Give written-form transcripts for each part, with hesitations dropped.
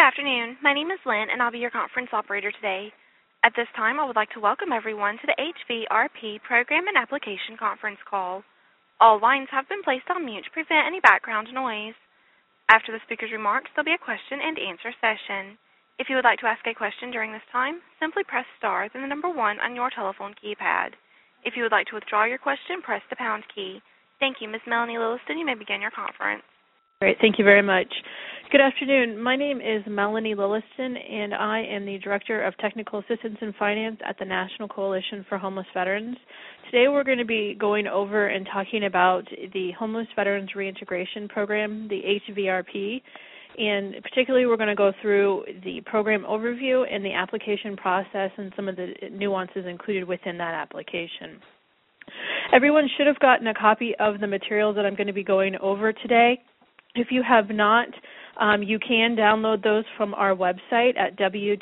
afternoon. My name is Lynn, and I'll be your conference operator today. At this time, I would like to welcome everyone to the HVRP Program and Application Conference Call. All lines have been placed on mute to prevent any background noise. After the speaker's remarks, there'll be a question and answer session. If you would like to ask a question during this time, simply press star, then the number 1 on your telephone keypad. If you would like to withdraw your question, press the pound key. Thank you, Ms. Melanie Lilliston. You may begin your conference. Great, thank you very much. Good afternoon. My name is Melanie Lilliston, and I am the Director of Technical Assistance and Finance at the National Coalition for Homeless Veterans. Today we're going to be going over and talking about the Homeless Veterans Reintegration Program, the HVRP, and particularly we're going to go through the program overview and the application process and some of the nuances included within that application. Everyone should have gotten a copy of the materials that I'm going to be going over today. If you have not, you can download those from our website at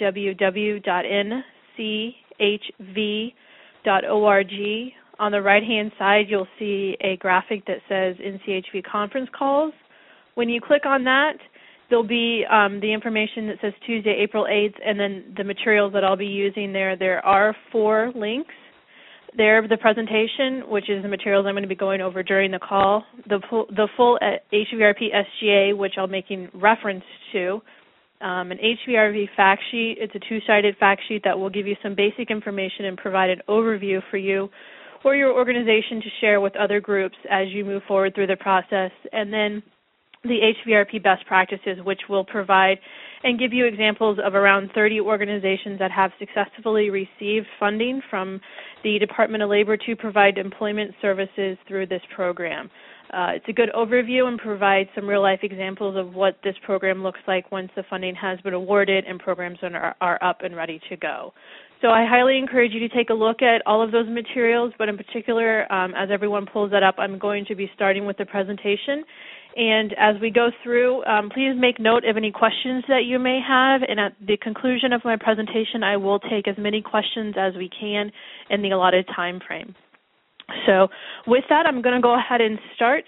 www.nchv.org. On the right-hand side, you'll see a graphic that says NCHV Conference Calls. When you click on that, there'll be the information that says Tuesday, April 8th, and then the materials that I'll be using there. There are 4 links. There, the presentation, which is the materials I'm going to be going over during the call, the full HVRP SGA, which I'll making reference to, an HVRP fact sheet. It's a 2-sided fact sheet that will give you some basic information and provide an overview for you or your organization to share with other groups as you move forward through the process, and then the HVRP best practices, which will provide and give you examples of around 30 organizations that have successfully received funding from the Department of Labor to provide employment services through this program. It's a good overview and provides some real-life examples of what this program looks like once the funding has been awarded and programs are up and ready to go. So I highly encourage you to take a look at all of those materials, but in particular, as everyone pulls that up, I'm going to be starting with the presentation. And as we go through, please make note of any questions that you may have, and at the conclusion of my presentation, I will take as many questions as we can in the allotted time frame. So with that, I'm going to go ahead and start.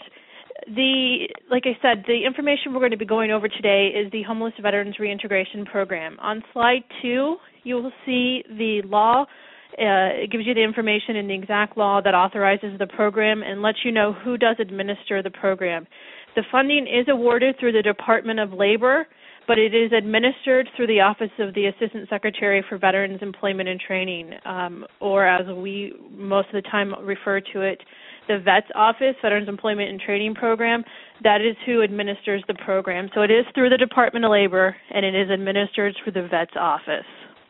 Like I said, the information we're going to be going over today is the Homeless Veterans Reintegration Program. On slide 2, you will see the law. It gives you the information in the exact law that authorizes the program and lets you know who does administer the program. The funding is awarded through the Department of Labor, but it is administered through the Office of the Assistant Secretary for Veterans Employment and Training, or as we most of the time refer to it, the VETS Office, Veterans Employment and Training Program. That is who administers the program. So it is through the Department of Labor, and it is administered through the VETS Office.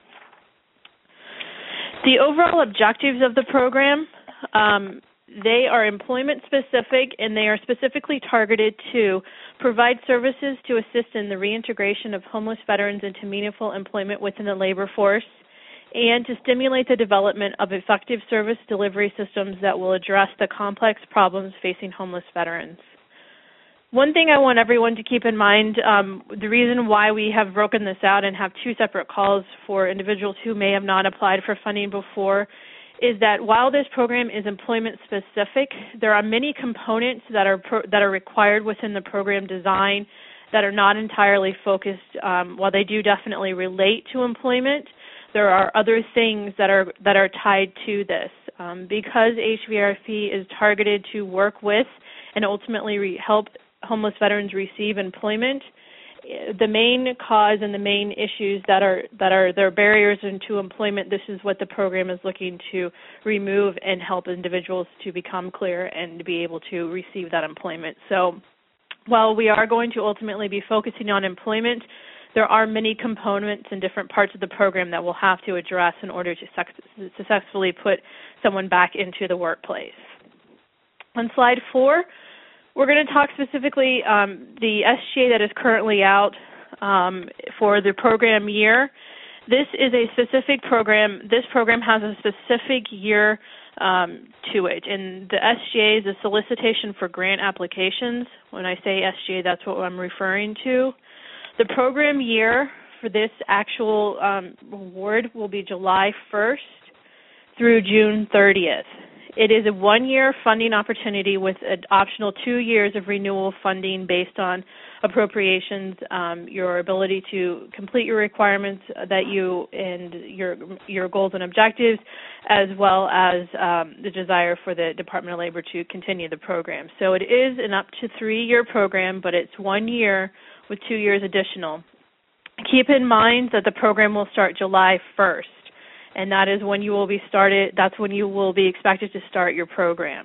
The overall objectives of the program, they are employment specific, and they are specifically targeted to provide services to assist in the reintegration of homeless veterans into meaningful employment within the labor force, and to stimulate the development of effective service delivery systems that will address the complex problems facing homeless veterans. One thing I want everyone to keep in mind, the reason why we have broken this out and have 2 separate calls for individuals who may have not applied for funding before is that while this program is employment specific, there are many components that are required within the program design that are not entirely focused. While they do definitely relate to employment, there are other things that are tied to this. Because HVRP is targeted to work with and ultimately help homeless veterans receive employment, the main cause and the main issues that are their barriers into employment, this is what the program is looking to remove and help individuals to become clear and to be able to receive that employment. So while we are going to ultimately be focusing on employment, there are many components and different parts of the program that we'll have to address in order to successfully put someone back into the workplace. On slide 4, we're going to talk specifically the SGA that is currently out for the program year. This is a specific program. This program has a specific year to it, and the SGA is a solicitation for grant applications. When I say SGA, that's what I'm referring to. The program year for this actual award will be July 1st through June 30th. It is a one-year funding opportunity with an optional 2 years of renewal funding based on appropriations, your ability to complete your requirements that you and your goals and objectives, as well as the desire for the Department of Labor to continue the program. So it is an up to 3-year program, but it's 1 year with 2 years additional. Keep in mind that the program will start July 1st. And that is when you will be started. That's when you will be expected to start your program.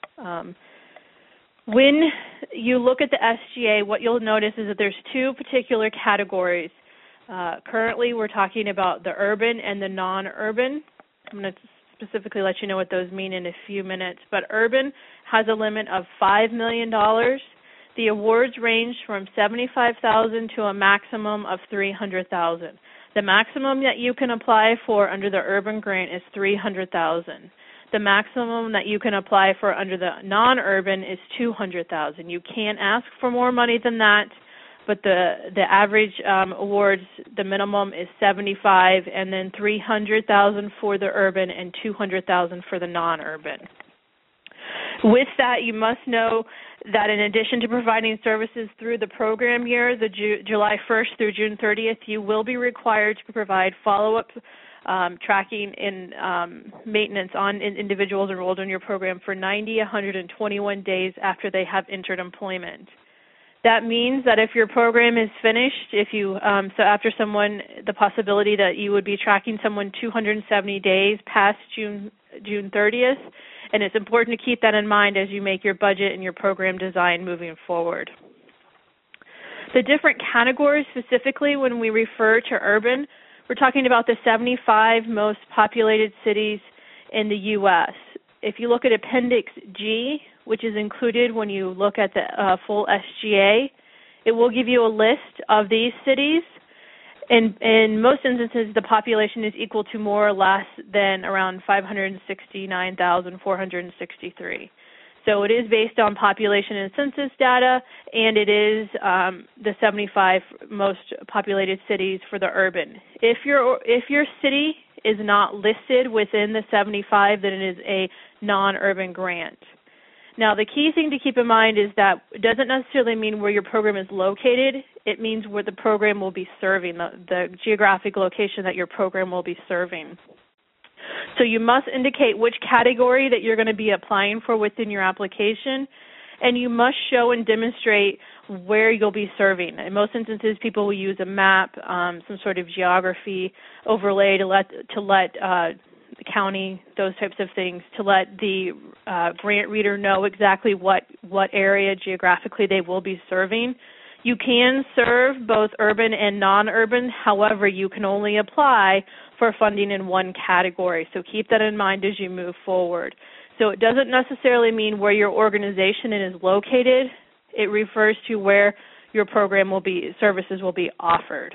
When you look at the SGA, what you'll notice is that there's 2 particular categories. Currently, we're talking about the urban and the non-urban. I'm going to specifically let you know what those mean in a few minutes. But urban has a limit of $5 million. The awards range from $75,000 to a maximum of $300,000. The maximum that you can apply for under the urban grant is $300,000. The maximum that you can apply for under the non-urban is $200,000. You can't ask for more money than that, but the average awards, the minimum is $75,000, and then $300,000 for the urban and $200,000 for the non-urban. With that, you must know that in addition to providing services through the program year, the July 1st through June 30th, you will be required to provide follow-up tracking and maintenance on individuals enrolled in your program for 90, 121 days after they have entered employment. That means that if your program is finished, so after the possibility that you would be tracking someone 270 days past June 30th, and it's important to keep that in mind as you make your budget and your program design moving forward. The different categories, specifically when we refer to urban, we're talking about the 75 most populated cities in the U.S. If you look at Appendix G, which is included when you look at the full SGA, it will give you a list of these cities. In most instances, the population is equal to more or less than around 569,463. So it is based on population and census data, and it is the 75 most populated cities for the urban. If your city is not listed within the 75, then it is a non-urban grant. Now, the key thing to keep in mind is that it doesn't necessarily mean where your program is located. It means where the program will be serving, the geographic location that your program will be serving. So you must indicate which category that you're going to be applying for within your application, and you must show and demonstrate where you'll be serving. In most instances, people will use a map, some sort of geography overlay to let the county, those types of things, to let the grant reader know exactly what area geographically they will be serving. You can serve both urban and non-urban. However, you can only apply for funding in one category. So keep that in mind as you move forward. So it doesn't necessarily mean where your organization is located. It refers to where your services will be offered.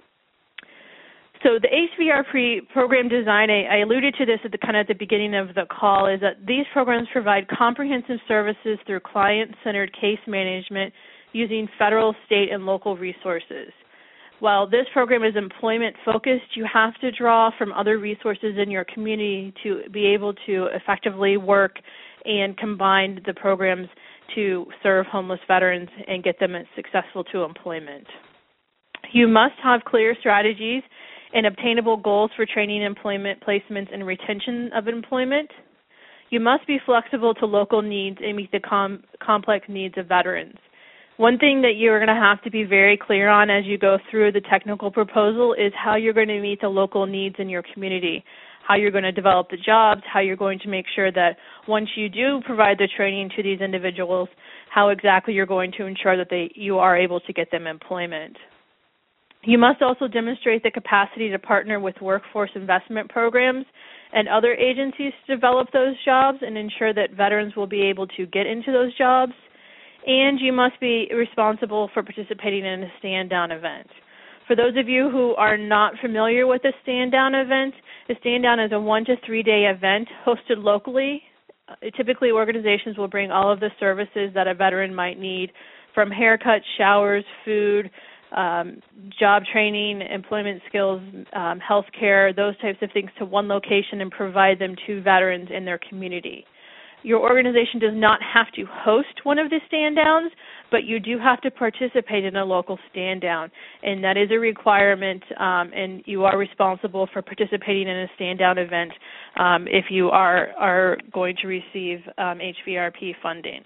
So the HVR program design, I alluded to this at the beginning of the call, is that these programs provide comprehensive services through client-centered case management using federal, state, and local resources. While this program is employment-focused, you have to draw from other resources in your community to be able to effectively work and combine the programs to serve homeless veterans and get them successful to employment. You must have clear strategies and obtainable goals for training, employment, placements, and retention of employment. You must be flexible to local needs and meet the complex needs of veterans. One thing that you're going to have to be very clear on as you go through the technical proposal is how you're going to meet the local needs in your community, how you're going to develop the jobs, how you're going to make sure that once you do provide the training to these individuals, how exactly you're going to ensure that you are able to get them employment. You must also demonstrate the capacity to partner with workforce investment programs and other agencies to develop those jobs and ensure that veterans will be able to get into those jobs. And you must be responsible for participating in a stand-down event. For those of you who are not familiar with a stand-down event, a stand-down is a 1 to 3 day event hosted locally. Typically, organizations will bring all of the services that a veteran might need, from haircuts, showers, food, job training, employment skills, health care, those types of things, to one location and provide them to veterans in their community. Your organization does not have to host one of the stand-downs, but you do have to participate in a local stand-down, and that is a requirement, and you are responsible for participating in a stand-down event if you are going to receive HVRP funding.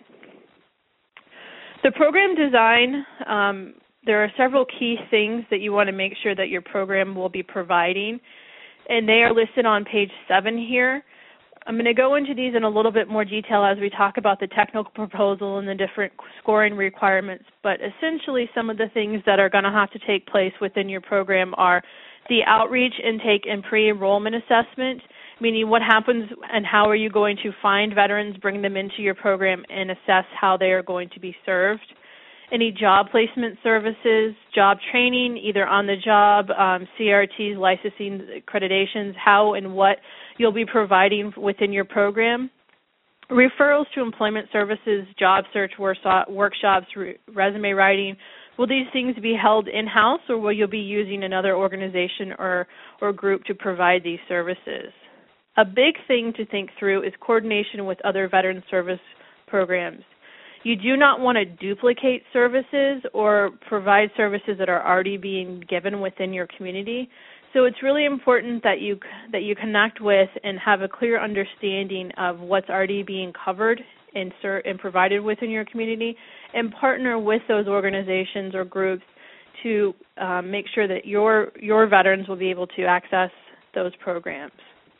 The program design, there are several key things that you want to make sure that your program will be providing, and they are listed on page 7 here. I'm going to go into these in a little bit more detail as we talk about the technical proposal and the different scoring requirements, but essentially some of the things that are going to have to take place within your program are the outreach, intake, and pre-enrollment assessment, meaning what happens and how are you going to find veterans, bring them into your program, and assess how they are going to be served. Any job placement services, job training, either on the job, CRTs, licensing, accreditations, how and what you'll be providing within your program. Referrals to employment services, job search workshops, resume writing. Will these things be held in-house, or will you be using another organization or group to provide these services? A big thing to think through is coordination with other veteran service programs. You do not want to duplicate services or provide services that are already being given within your community. So it's really important that you connect with and have a clear understanding of what's already being covered and provided within your community, and partner with those organizations or groups to make sure that your veterans will be able to access those programs.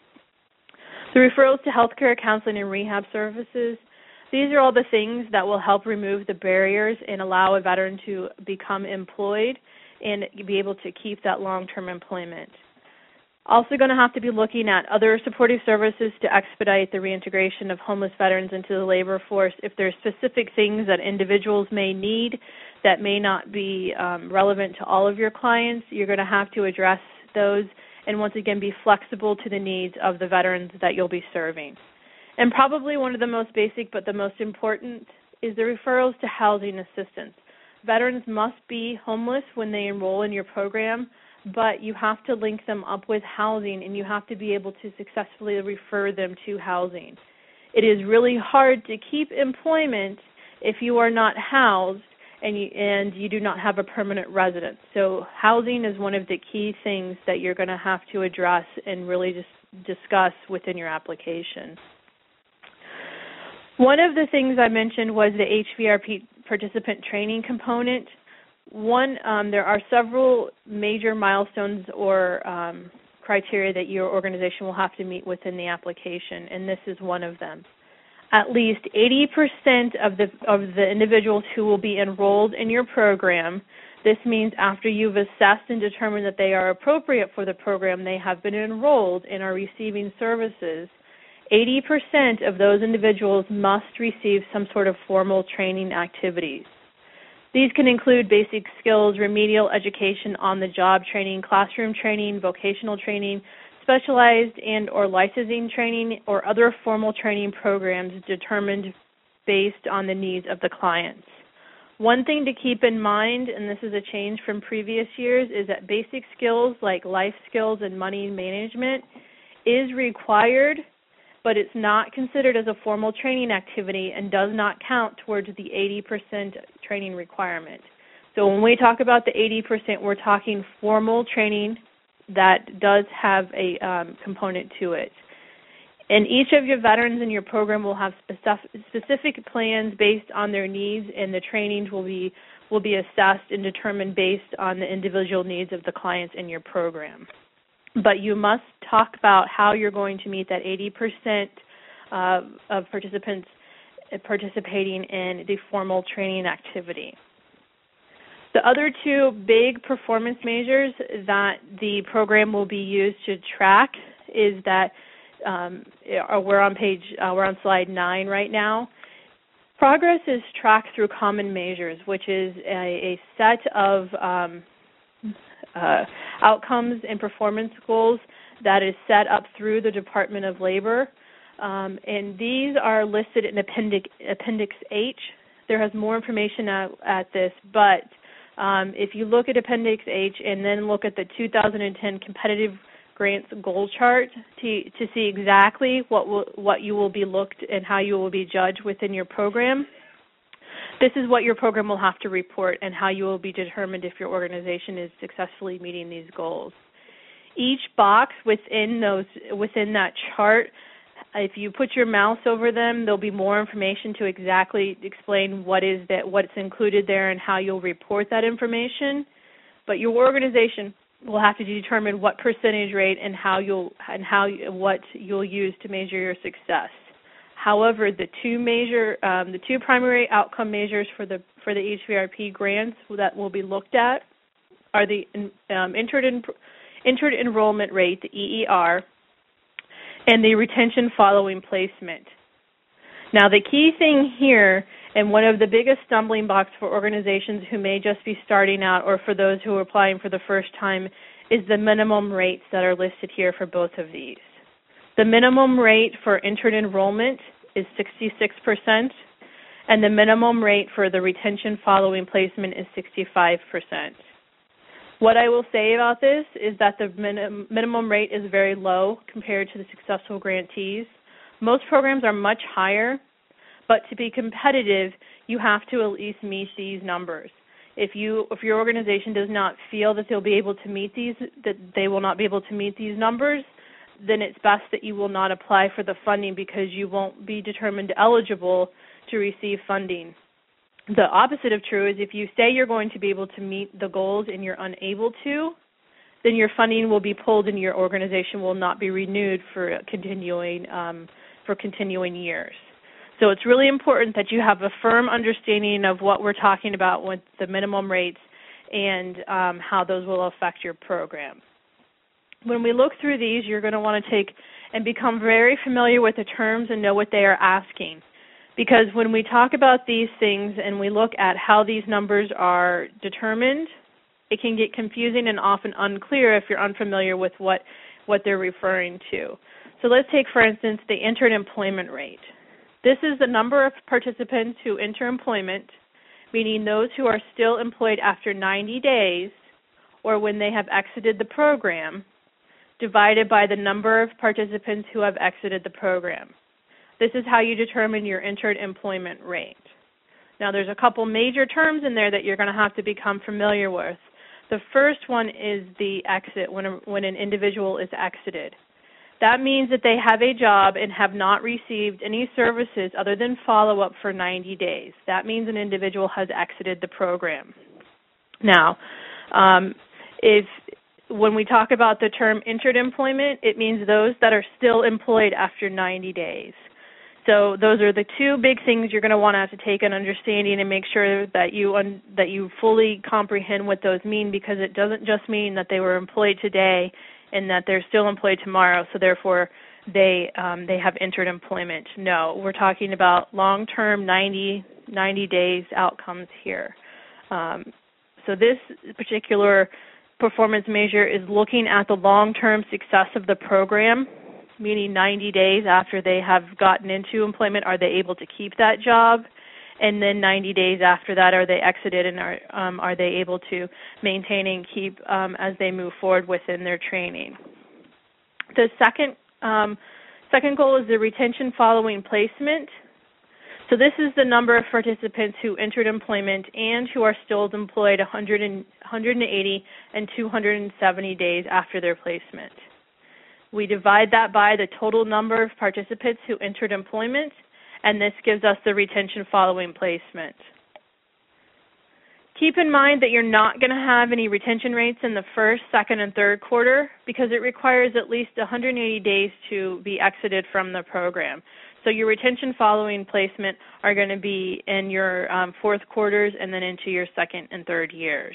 The referrals to healthcare, counseling, and rehab services. These are all the things that will help remove the barriers and allow a veteran to become employed and be able to keep that long-term employment. Also going to have to be looking at other supportive services to expedite the reintegration of homeless veterans into the labor force. If there are specific things that individuals may need that may not be relevant to all of your clients, you're going to have to address those and once again be flexible to the needs of the veterans that you'll be serving. And probably one of the most basic but the most important is the referrals to housing assistance. Veterans must be homeless when they enroll in your program, but you have to link them up with housing, and you have to be able to successfully refer them to housing. It is really hard to keep employment if you are not housed and you do not have a permanent residence. So housing is one of the key things that you're going to have to address and really just discuss within your application. One of the things I mentioned was the HVRP participant training component. There are several major milestones or criteria that your organization will have to meet within the application, and this is one of them. At least 80% of the individuals who will be enrolled in your program, this means after you've assessed and determined that they are appropriate for the program, they have been enrolled and are receiving services, 80% of those individuals must receive some sort of formal training activities. These can include basic skills, remedial education, on-the-job training, classroom training, vocational training, specialized and or licensing training, or other formal training programs determined based on the needs of the clients. One thing to keep in mind, and this is a change from previous years, is that basic skills like life skills and money management is required, but it's not considered as a formal training activity and does not count towards the 80% training requirement. So when we talk about the 80%, we're talking formal training that does have a component to it. And each of your veterans in your program will have specific plans based on their needs, and the trainings will be assessed and determined based on the individual needs of the clients in your program. But you must talk about how you're going to meet that 80% of participants participating in the formal training activity. The other two big performance measures that the program will be used to track is that we're on slide 9 right now. Progress is tracked through common measures, which is a set of outcomes and performance goals that is set up through the Department of Labor, and these are listed in Appendix H. There has more information at this, but if you look at Appendix H and then look at the 2010 competitive grants goal chart to see exactly what you will be looked and how you will be judged within your program. This is what your program will have to report and how you will be determined if your organization is successfully meeting these goals. Each box within that chart, if you put your mouse over them, there'll be more information to exactly explain what's included there and how you'll report that information. But your organization will have to determine what percentage rate and what you'll use to measure your success. However, the two primary outcome measures for the HVRP grants that will be looked at are the entered enrollment rate, the EER, and the retention following placement. Now, the key thing here, and one of the biggest stumbling blocks for organizations who may just be starting out or for those who are applying for the first time, is the minimum rates that are listed here for both of these. The minimum rate for entered enrollment is 66%, and the minimum rate for the retention following placement is 65%. What I will say about this is that the minimum rate is very low compared to the successful grantees. Most programs are much higher, but to be competitive, you have to at least meet these numbers. If your organization does not feel that they'll be able to meet these, that they will not be able to meet these numbers, then it's best that you will not apply for the funding because you won't be determined eligible to receive funding. The opposite of true is if you say you're going to be able to meet the goals and you're unable to, then your funding will be pulled and your organization will not be renewed for continuing years. So it's really important that you have a firm understanding of what we're talking about with the minimum rates and how those will affect your program. When we look through these, you're going to want to take and become very familiar with the terms and know what they are asking. Because when we talk about these things and we look at how these numbers are determined, it can get confusing and often unclear if you're unfamiliar with what they're referring to. So let's take, for instance, the entered employment rate. This is the number of participants who enter employment, meaning those who are still employed after 90 days or when they have exited the program, divided by the number of participants who have exited the program. This is how you determine your entered employment rate. Now, there's a couple major terms in there that you're going to have to become familiar with. The first one is the exit, when an individual is exited. That means that they have a job and have not received any services other than follow-up for 90 days. That means an individual has exited the program. Now, when we talk about the term entered employment, it means those that are still employed after 90 days. So those are the two big things you're going to want to have to take an understanding and make sure that you fully comprehend what those mean, because it doesn't just mean that they were employed today and that they're still employed tomorrow, so therefore they have entered employment. No, we're talking about long-term 90 days outcomes here. So this particular performance measure is looking at the long-term success of the program, meaning 90 days after they have gotten into employment, are they able to keep that job? And then 90 days after that, are they exited and are they able to maintain and keep as they move forward within their training? The second goal is the retention following placement. So this is the number of participants who entered employment and who are still employed 180 and 270 days after their placement. We divide that by the total number of participants who entered employment, and this gives us the retention following placement. Keep in mind that you're not going to have any retention rates in the first, second, and third quarter because it requires at least 180 days to be exited from the program. So your retention following placement are going to be in your fourth quarters and then into your second and third years.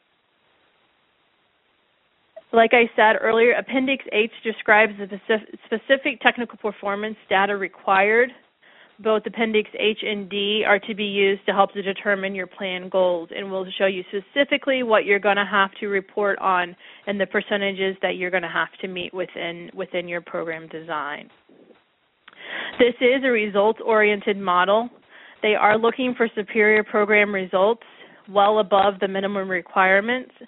Like I said earlier, Appendix H describes the specific technical performance data required. Both Appendix H and D are to be used to help to determine your plan goals, and we'll show you specifically what you're going to have to report on and the percentages that you're going to have to meet within your program design. This is a results-oriented model. They are looking for superior program results well above the minimum requirements,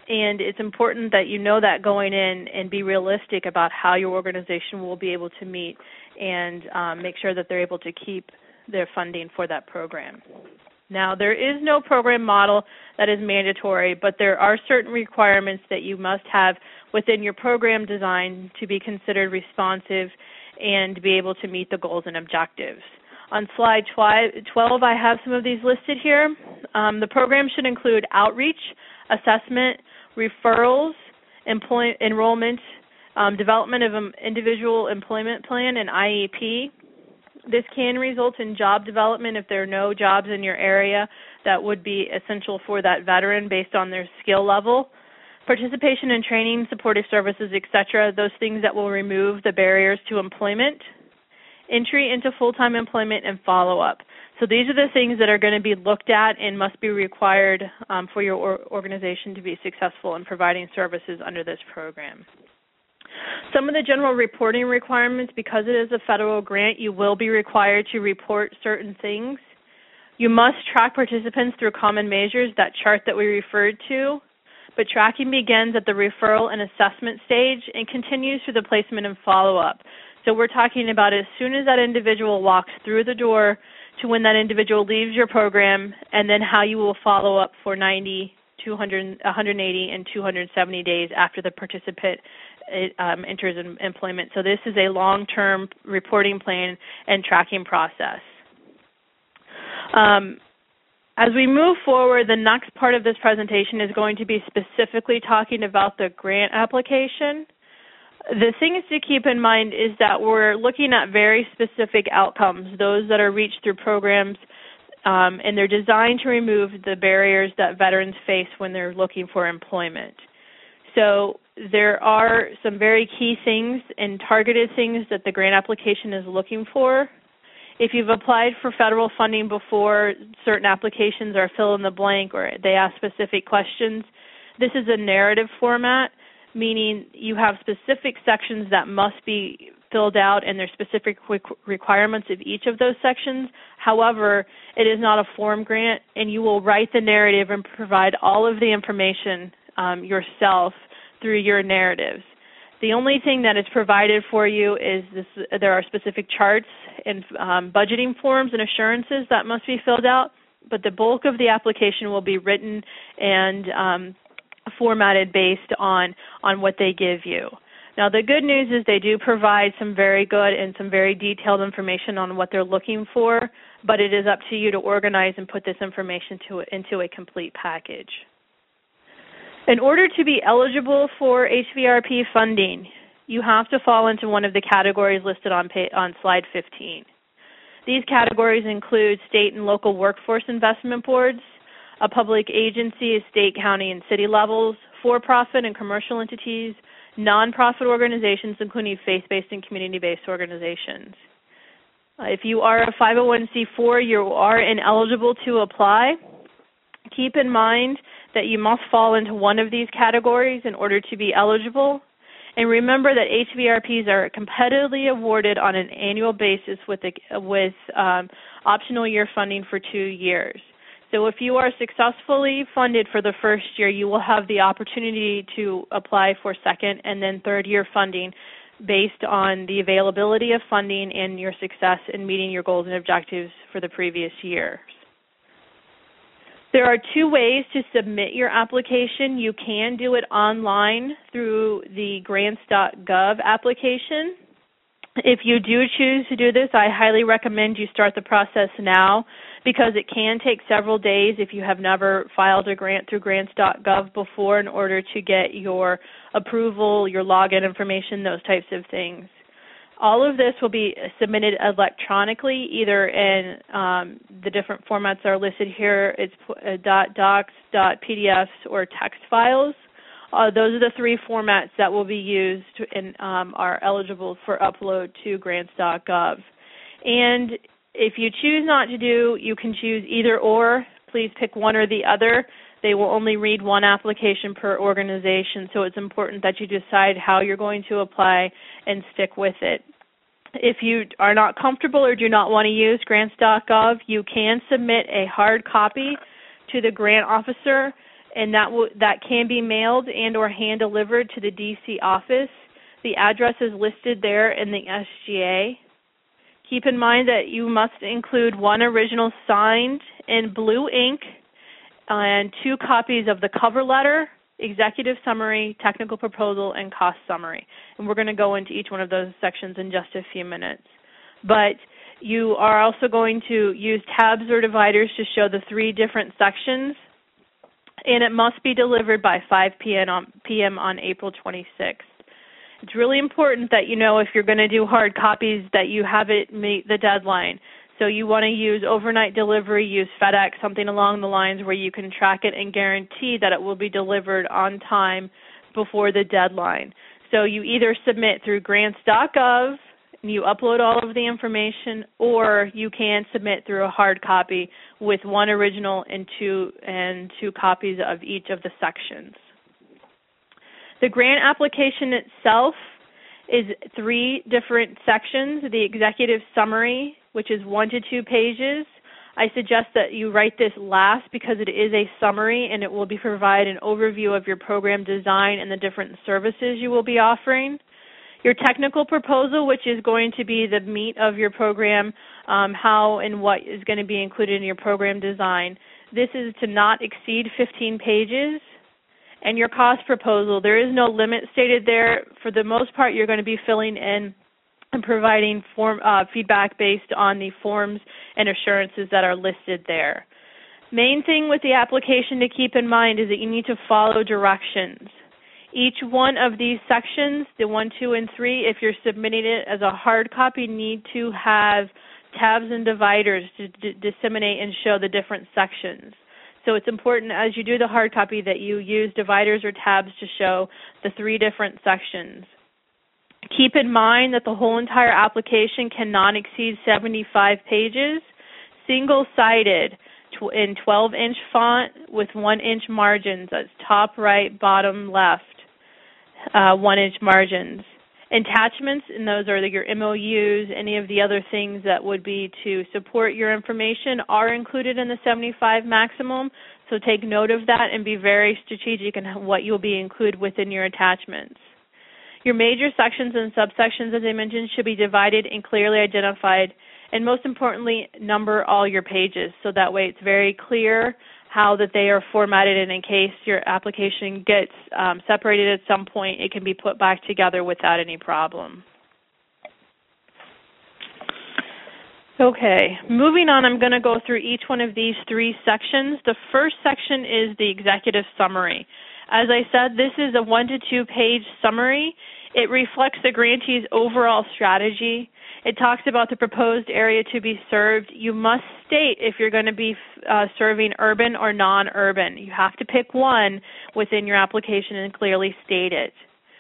And it's important that you know that going in and be realistic about how your organization will be able to meet and make sure that they're able to keep their funding for that program. Now, there is no program model that is mandatory, but there are certain requirements that you must have within your program design to be considered responsive and to be able to meet the goals and objectives. On slide 12, I have some of these listed here. The program should include outreach, assessment, referrals, enrollment, development of an individual employment plan, and IEP. This can result in job development if there are no jobs in your area that would be essential for that veteran based on their skill level. Participation in training, supportive services, etc., those things that will remove the barriers to employment. Entry into full-time employment and follow-up. So these are the things that are going to be looked at and must be required for your organization to be successful in providing services under this program. Some of the general reporting requirements, because it is a federal grant, you will be required to report certain things. You must track participants through common measures, that chart that we referred to, but tracking begins at the referral and assessment stage and continues through the placement and follow-up. So we're talking about as soon as that individual walks through the door to when that individual leaves your program, and then how you will follow up for 90, 200, 180, and 270 days after the participant enters in employment. So this is a long-term reporting plan and tracking process. As we move forward, the next part of this presentation is going to be specifically talking about the grant application. The things to keep in mind is that we're looking at very specific outcomes, those that are reached through programs, and they're designed to remove the barriers that veterans face when they're looking for employment. So there are some very key things and targeted things that the grant application is looking for. If you've applied for federal funding before, certain applications are fill in the blank or they ask specific questions. This is a narrative format, meaning you have specific sections that must be filled out and there's specific requirements of each of those sections. However, it is not a form grant, and you will write the narrative and provide all of the information yourself through your narratives. The only thing that is provided for you is there are specific charts and budgeting forms and assurances that must be filled out, but the bulk of the application will be written and formatted based on what they give you. Now, the good news is they do provide some very good and some very detailed information on what they're looking for, but it is up to you to organize and put this information into a complete package. In order to be eligible for HVRP funding, you have to fall into one of the categories listed on slide 15. These categories include state and local workforce investment boards, a public agency, state, county, and city levels, for-profit and commercial entities, nonprofit organizations, including faith-based and community-based organizations. If you are a 501c4, you are ineligible to apply. Keep in mind that you must fall into one of these categories in order to be eligible. And remember that HVRPs are competitively awarded on an annual basis with optional year funding for 2 years. So if you are successfully funded for the first year, you will have the opportunity to apply for second and then third year funding based on the availability of funding and your success in meeting your goals and objectives for the previous years. There are 2 ways to submit your application. You can do it online through the grants.gov application. If you do choose to do this, I highly recommend you start the process now because it can take several days if you have never filed a grant through grants.gov before in order to get your approval, your login information, those types of things. All of this will be submitted electronically, either in the different formats that are listed here. It's .docs, .pdfs, or text files. Those are the 3 formats that will be used and are eligible for upload to grants.gov. And if you choose not to do, you can choose either or. Please pick one or the other. They will only read one application per organization, so it's important that you decide how you're going to apply and stick with it. If you are not comfortable or do not want to use grants.gov, you can submit a hard copy to the grant officer and that can be mailed and or hand delivered to the DC office. The address is listed there in the SGA. Keep in mind that you must include one original signed in blue ink and 2 copies of the cover letter, executive summary, technical proposal, and cost summary. And we're going to go into each one of those sections in just a few minutes. But you are also going to use tabs or dividers to show the 3 different sections, and it must be delivered by 5 p.m. on April 26th. It's really important that you know if you're going to do hard copies that you have it meet the deadline. So you want to use overnight delivery, use FedEx, something along the lines where you can track it and guarantee that it will be delivered on time before the deadline. So you either submit through grants.gov and you upload all of the information, or you can submit through a hard copy with 1 original and two copies of each of the sections. The grant application itself is 3 different sections. The executive summary, which is 1 to 2 pages. I suggest that you write this last because it is a summary and it will provide an overview of your program design and the different services you will be offering. Your technical proposal, which is going to be the meat of your program, how and what is going to be included in your program design. This is to not exceed 15 pages. And your cost proposal, there is no limit stated there. For the most part, you're going to be filling in and providing feedback based on the forms and assurances that are listed there. Main thing with the application to keep in mind is that you need to follow directions. Each one of these sections, the 1, 2, and 3, if you're submitting it as a hard copy, need to have tabs and dividers to disseminate and show the different sections. So it's important as you do the hard copy that you use dividers or tabs to show the 3 different sections. Keep in mind that the whole entire application cannot exceed 75 pages, single-sided in 12-inch font with 1-inch margins. That's top right, bottom left, 1-inch margins. Attachments, and those are your MOUs, any of the other things that would be to support your information are included in the 75 maximum, so take note of that and be very strategic in what you'll be included within your attachments. Your major sections and subsections, as I mentioned, should be divided and clearly identified, and most importantly, number all your pages, so that way it's very clear how that they are formatted, and in case your application gets separated at some point, it can be put back together without any problem. Okay, moving on, I'm going to go through each one of these 3 sections. The first section is the executive summary. As I said, this is a 1 to 2 page summary. It reflects the grantee's overall strategy. It talks about the proposed area to be served. You must state if you're going to be serving urban or non-urban. You have to pick one within your application and clearly state it.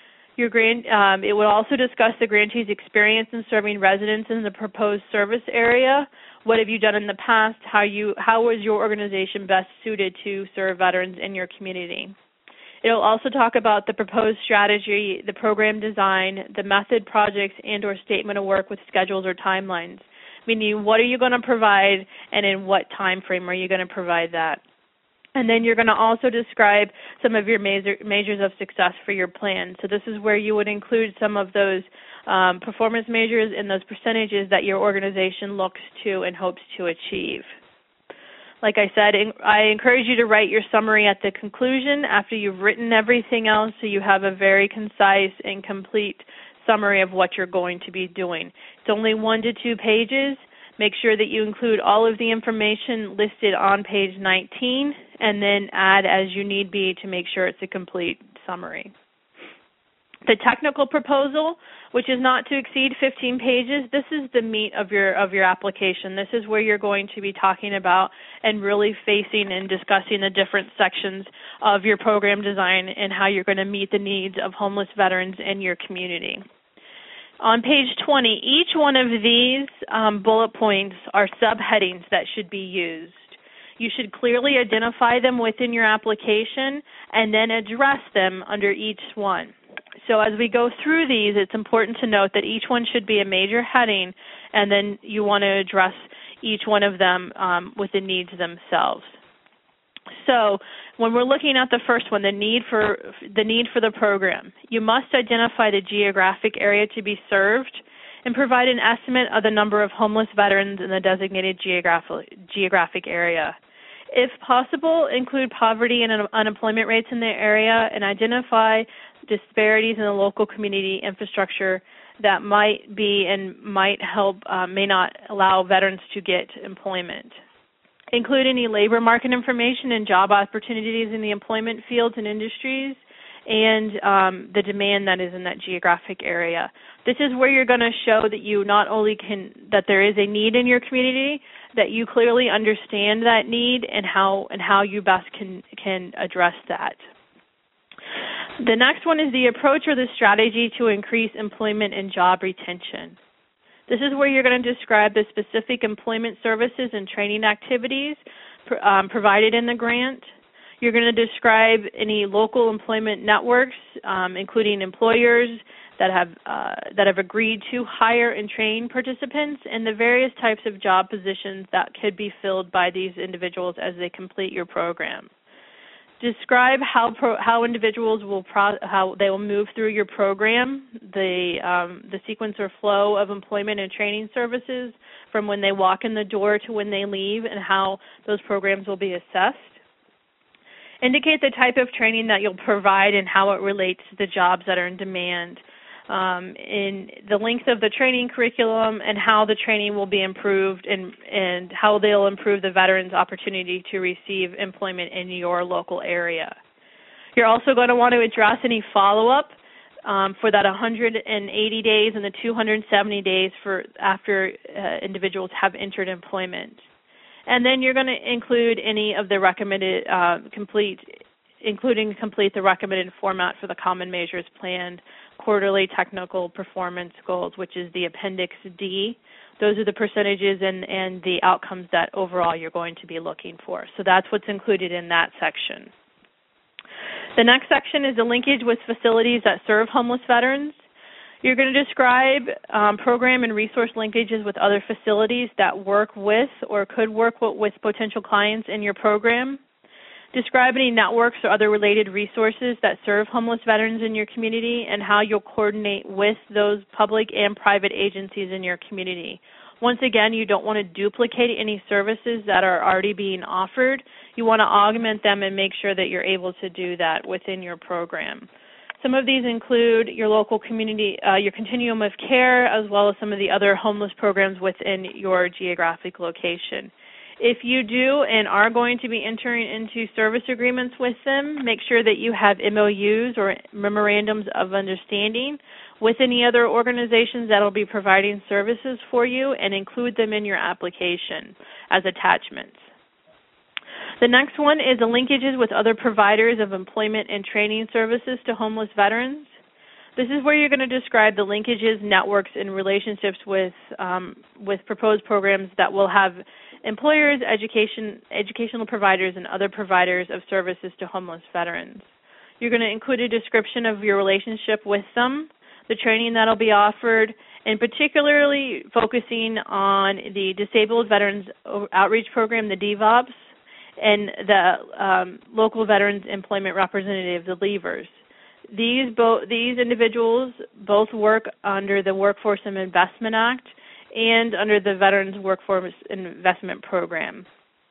It would also discuss the grantee's experience in serving residents in the proposed service area. What have you done in the past? How was your organization best suited to serve veterans in your community? It will also talk about the proposed strategy, the program design, the method, projects, and or statement of work with schedules or timelines, meaning what are you going to provide and in what time frame are you going to provide that. And then you're going to also describe some of your measures of success for your plan. So this is where you would include some of those performance measures and those percentages that your organization looks to and hopes to achieve. Like I said, I encourage you to write your summary at the conclusion after you've written everything else, so you have a very concise and complete summary of what you're going to be doing. It's only 1 to 2 pages. Make sure that you include all of the information listed on page 19 and then add as you need be to make sure it's a complete summary. The technical proposal, which is not to exceed 15 pages, this is the meat of your application. This is where you're going to be talking about and really facing and discussing the different sections of your program design and how you're going to meet the needs of homeless veterans in your community. On page 20, each one of these bullet points are subheadings that should be used. You should clearly identify them within your application and then address them under each one. So as we go through these, it's important to note that each one should be a major heading, and then you want to address each one of them with the needs themselves. So When we're looking at the first one, the need for the program, you must identify the geographic area to be served and provide an estimate of the number of homeless veterans in the designated geographic area. If possible, include poverty and unemployment rates in the area and identify disparities in the local community infrastructure that might be and might help, may not allow veterans to get employment. Include any labor market information and job opportunities in the employment fields and industries and the demand that is in that geographic area. This is where you're going to show that you not only that there is a need in your community, that you clearly understand that need and how you best can address that. The next one is the approach or the strategy to increase employment and job retention. This is where you're going to describe the specific employment services and training activities provided in the grant. You're going to describe any local employment networks, including employers that have agreed to hire and train participants, and the various types of job positions that could be filled by these individuals as they complete your program. Describe how individuals how they will move through your program, the sequence or flow of employment and training services from when they walk in the door to when they leave, and how those programs will be assessed. Indicate the type of training that you'll provide and how it relates to the jobs that are in demand. In the length of the training curriculum and how the training will be improved and how they'll improve the veterans' opportunity to receive employment in your local area. You're also going to want to address any follow-up for that 180 days and the 270 days after individuals have entered employment. And then you're going to include any of the recommended complete the recommended format for the Common Measures Plan Quarterly Technical Performance Goals, which is the Appendix D. Those are the percentages and the outcomes that overall you're going to be looking for. So that's what's included in that section. The next section is the linkage with facilities that serve homeless veterans. You're going to describe program and resource linkages with other facilities that work with or could work with potential clients in your program. Describe any networks or other related resources that serve homeless veterans in your community and how you'll coordinate with those public and private agencies in your community. Once again, you don't want to duplicate any services that are already being offered. You want to augment them and make sure that you're able to do that within your program. Some of these include your local community, your continuum of care, as well as some of the other homeless programs within your geographic location. If you do and are going to be entering into service agreements with them, make sure that you have MOUs or memorandums of understanding with any other organizations that will be providing services for you and include them in your application as attachments. The next one is the linkages with other providers of employment and training services to homeless veterans. This is where you're going to describe the linkages, networks, and relationships with proposed programs that will have employers, educational providers, and other providers of services to homeless veterans. You're going to include a description of your relationship with them, the training that will be offered, and particularly focusing on the Disabled Veterans Outreach Program, the DVOPS, and the Local Veterans Employment Representative, the LEVERS. These individuals both work under the Workforce and Investment Act and under the Veterans Workforce Investment Program.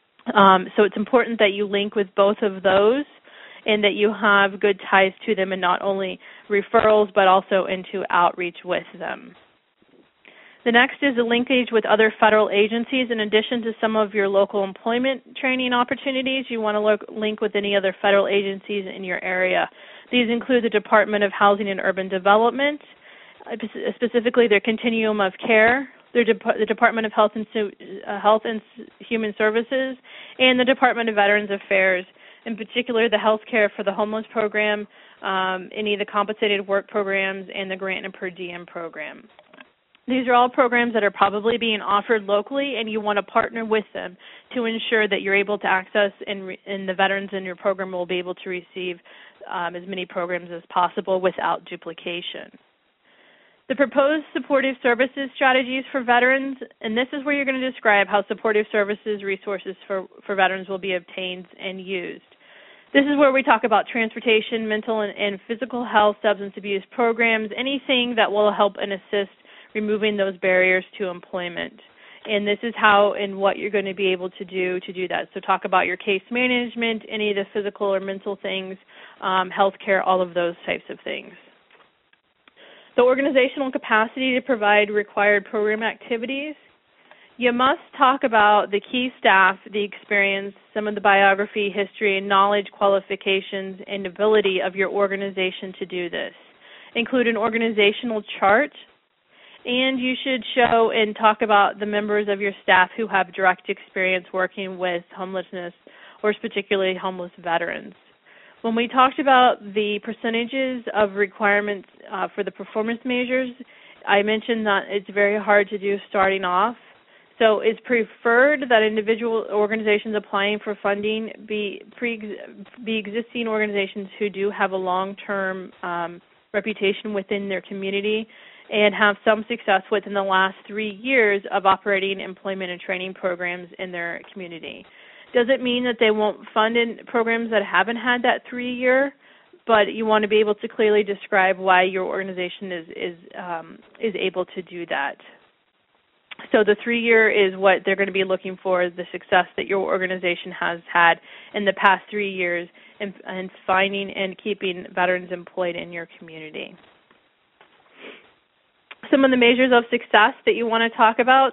So it's important that you link with both of those and that you have good ties to them and not only referrals but also into outreach with them. The next is the linkage with other federal agencies. In addition to some of your local employment training opportunities, you want to link with any other federal agencies in your area. These include the Department of Housing and Urban Development, specifically their Continuum of Care, the Department of Health and Human Services, and the Department of Veterans Affairs, in particular the Health Care for the Homeless Program, any of the compensated work programs, and the Grant and Per Diem program. These are all programs that are probably being offered locally, and you want to partner with them to ensure that you're able to access and the veterans in your program will be able to receive as many programs as possible without duplication. The proposed supportive services strategies for veterans, and this is where you're going to describe how supportive services resources for veterans will be obtained and used. This is where we talk about transportation, mental and physical health, substance abuse programs, anything that will help and assist removing those barriers to employment. And this is how and what you're going to be able to do that. So talk about your case management, any of the physical or mental things, healthcare, all of those types of things. The organizational capacity to provide required program activities. You must talk about the key staff, the experience, some of the biography, history, knowledge, qualifications, and ability of your organization to do this. Include an organizational chart, and you should show and talk about the members of your staff who have direct experience working with homelessness, or particularly homeless veterans. When we talked about the percentages of requirements for the performance measures, I mentioned that it's very hard to do starting off. So it's preferred that individual organizations applying for funding be existing organizations who do have a long-term reputation within their community and have some success within the last 3 years of operating employment and training programs in their community. Doesn't mean that they won't fund in programs that haven't had that 3-year, but you want to be able to clearly describe why your organization is able to do that. So the 3-year is what they're going to be looking for, the success that your organization has had in the past 3 years in finding and keeping veterans employed in your community. Some of the measures of success that you want to talk about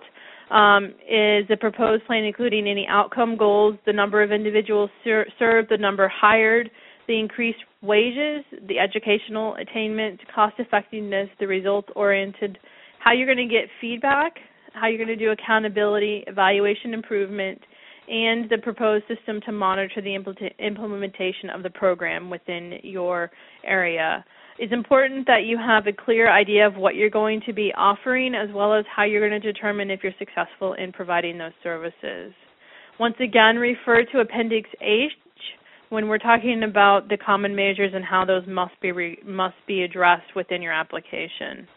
is the proposed plan, including any outcome goals, the number of individuals served, the number hired, the increased wages, the educational attainment, cost effectiveness, the results-oriented, how you're going to get feedback, how you're going to do accountability, evaluation improvement, and the proposed system to monitor the implementation of the program within your area. It's important that you have a clear idea of what you're going to be offering, as well as how you're going to determine if you're successful in providing those services. Once again, refer to Appendix H when we're talking about the common measures and how those must be addressed within your application.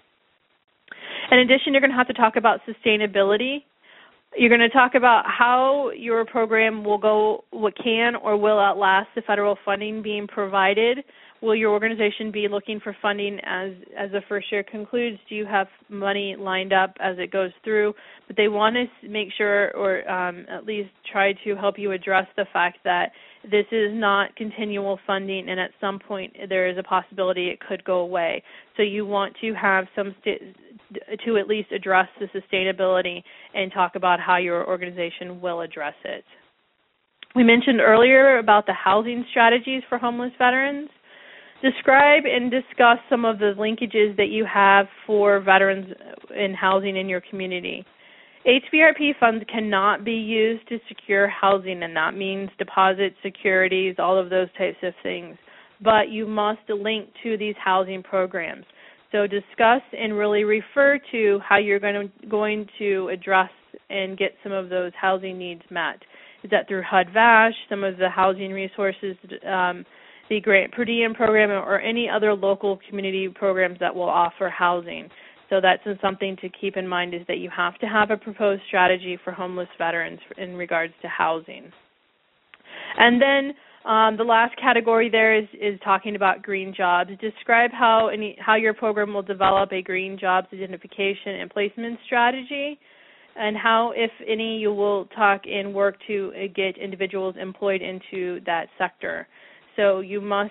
In addition, you're going to have to talk about sustainability. You're going to talk about how your program will go, what can or will outlast the federal funding being provided. Will your organization be looking for funding as the first year concludes? Do you have money lined up as it goes through? But they want to make sure, or at least try to help you address the fact that this is not continual funding, and at some point there is a possibility it could go away. So you want to have some to at least address the sustainability and talk about how your organization will address it. We mentioned earlier about the housing strategies for homeless veterans. Describe and discuss some of the linkages that you have for veterans in housing in your community. HVRP funds cannot be used to secure housing, and that means deposits, securities, all of those types of things. But you must link to these housing programs. So discuss and really refer to how you're going to address and get some of those housing needs met. Is that through HUD-VASH, some of the housing resources, the Grant Per Diem program, or any other local community programs that will offer housing? So that's something to keep in mind, is that you have to have a proposed strategy for homeless veterans in regards to housing. And then the last category there is talking about green jobs. Describe how your program will develop a green jobs identification and placement strategy, and how, if any, you will talk and work to get individuals employed into that sector. So you must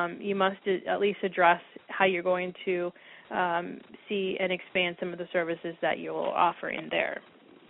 at least address how you're going to see and expand some of the services that you will offer in there.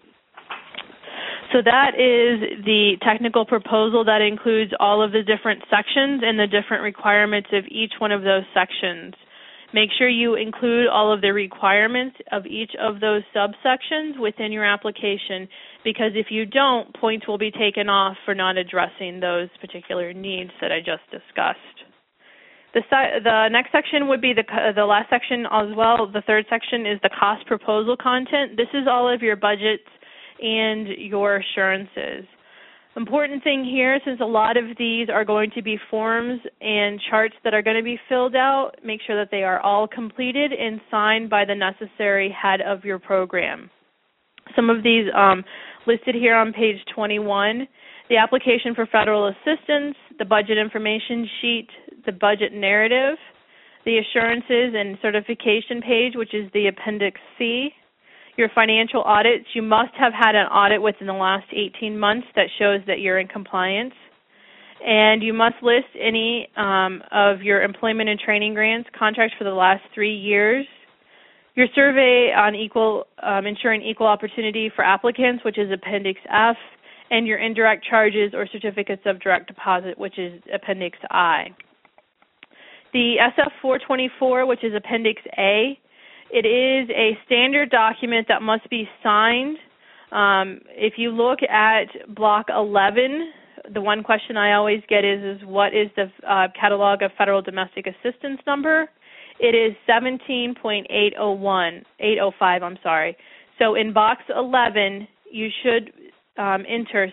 So that is the technical proposal that includes all of the different sections and the different requirements of each one of those sections. Make sure you include all of the requirements of each of those subsections within your application, because if you don't, points will be taken off for not addressing those particular needs that I just discussed. The next section would be the last section as well. The third section is the cost proposal content. This is all of your budgets and your assurances. Important thing here, since a lot of these are going to be forms and charts that are going to be filled out, make sure that they are all completed and signed by the necessary head of your program. Some of these listed here on page 21, the application for federal assistance, the budget information sheet, the budget narrative, the assurances and certification page, which is the Appendix C, your financial audits. You must have had an audit within the last 18 months that shows that you're in compliance. And you must list any of your employment and training grants, contracts for the last 3 years. Your survey on ensuring equal opportunity for applicants, which is Appendix F, and your indirect charges or certificates of direct deposit, which is Appendix I. The SF-424, which is Appendix A, it is a standard document that must be signed. If you look at Block 11, the one question I always get is what is the catalog of federal domestic assistance number? It is 17.805, I'm sorry. So in box 11, you should enter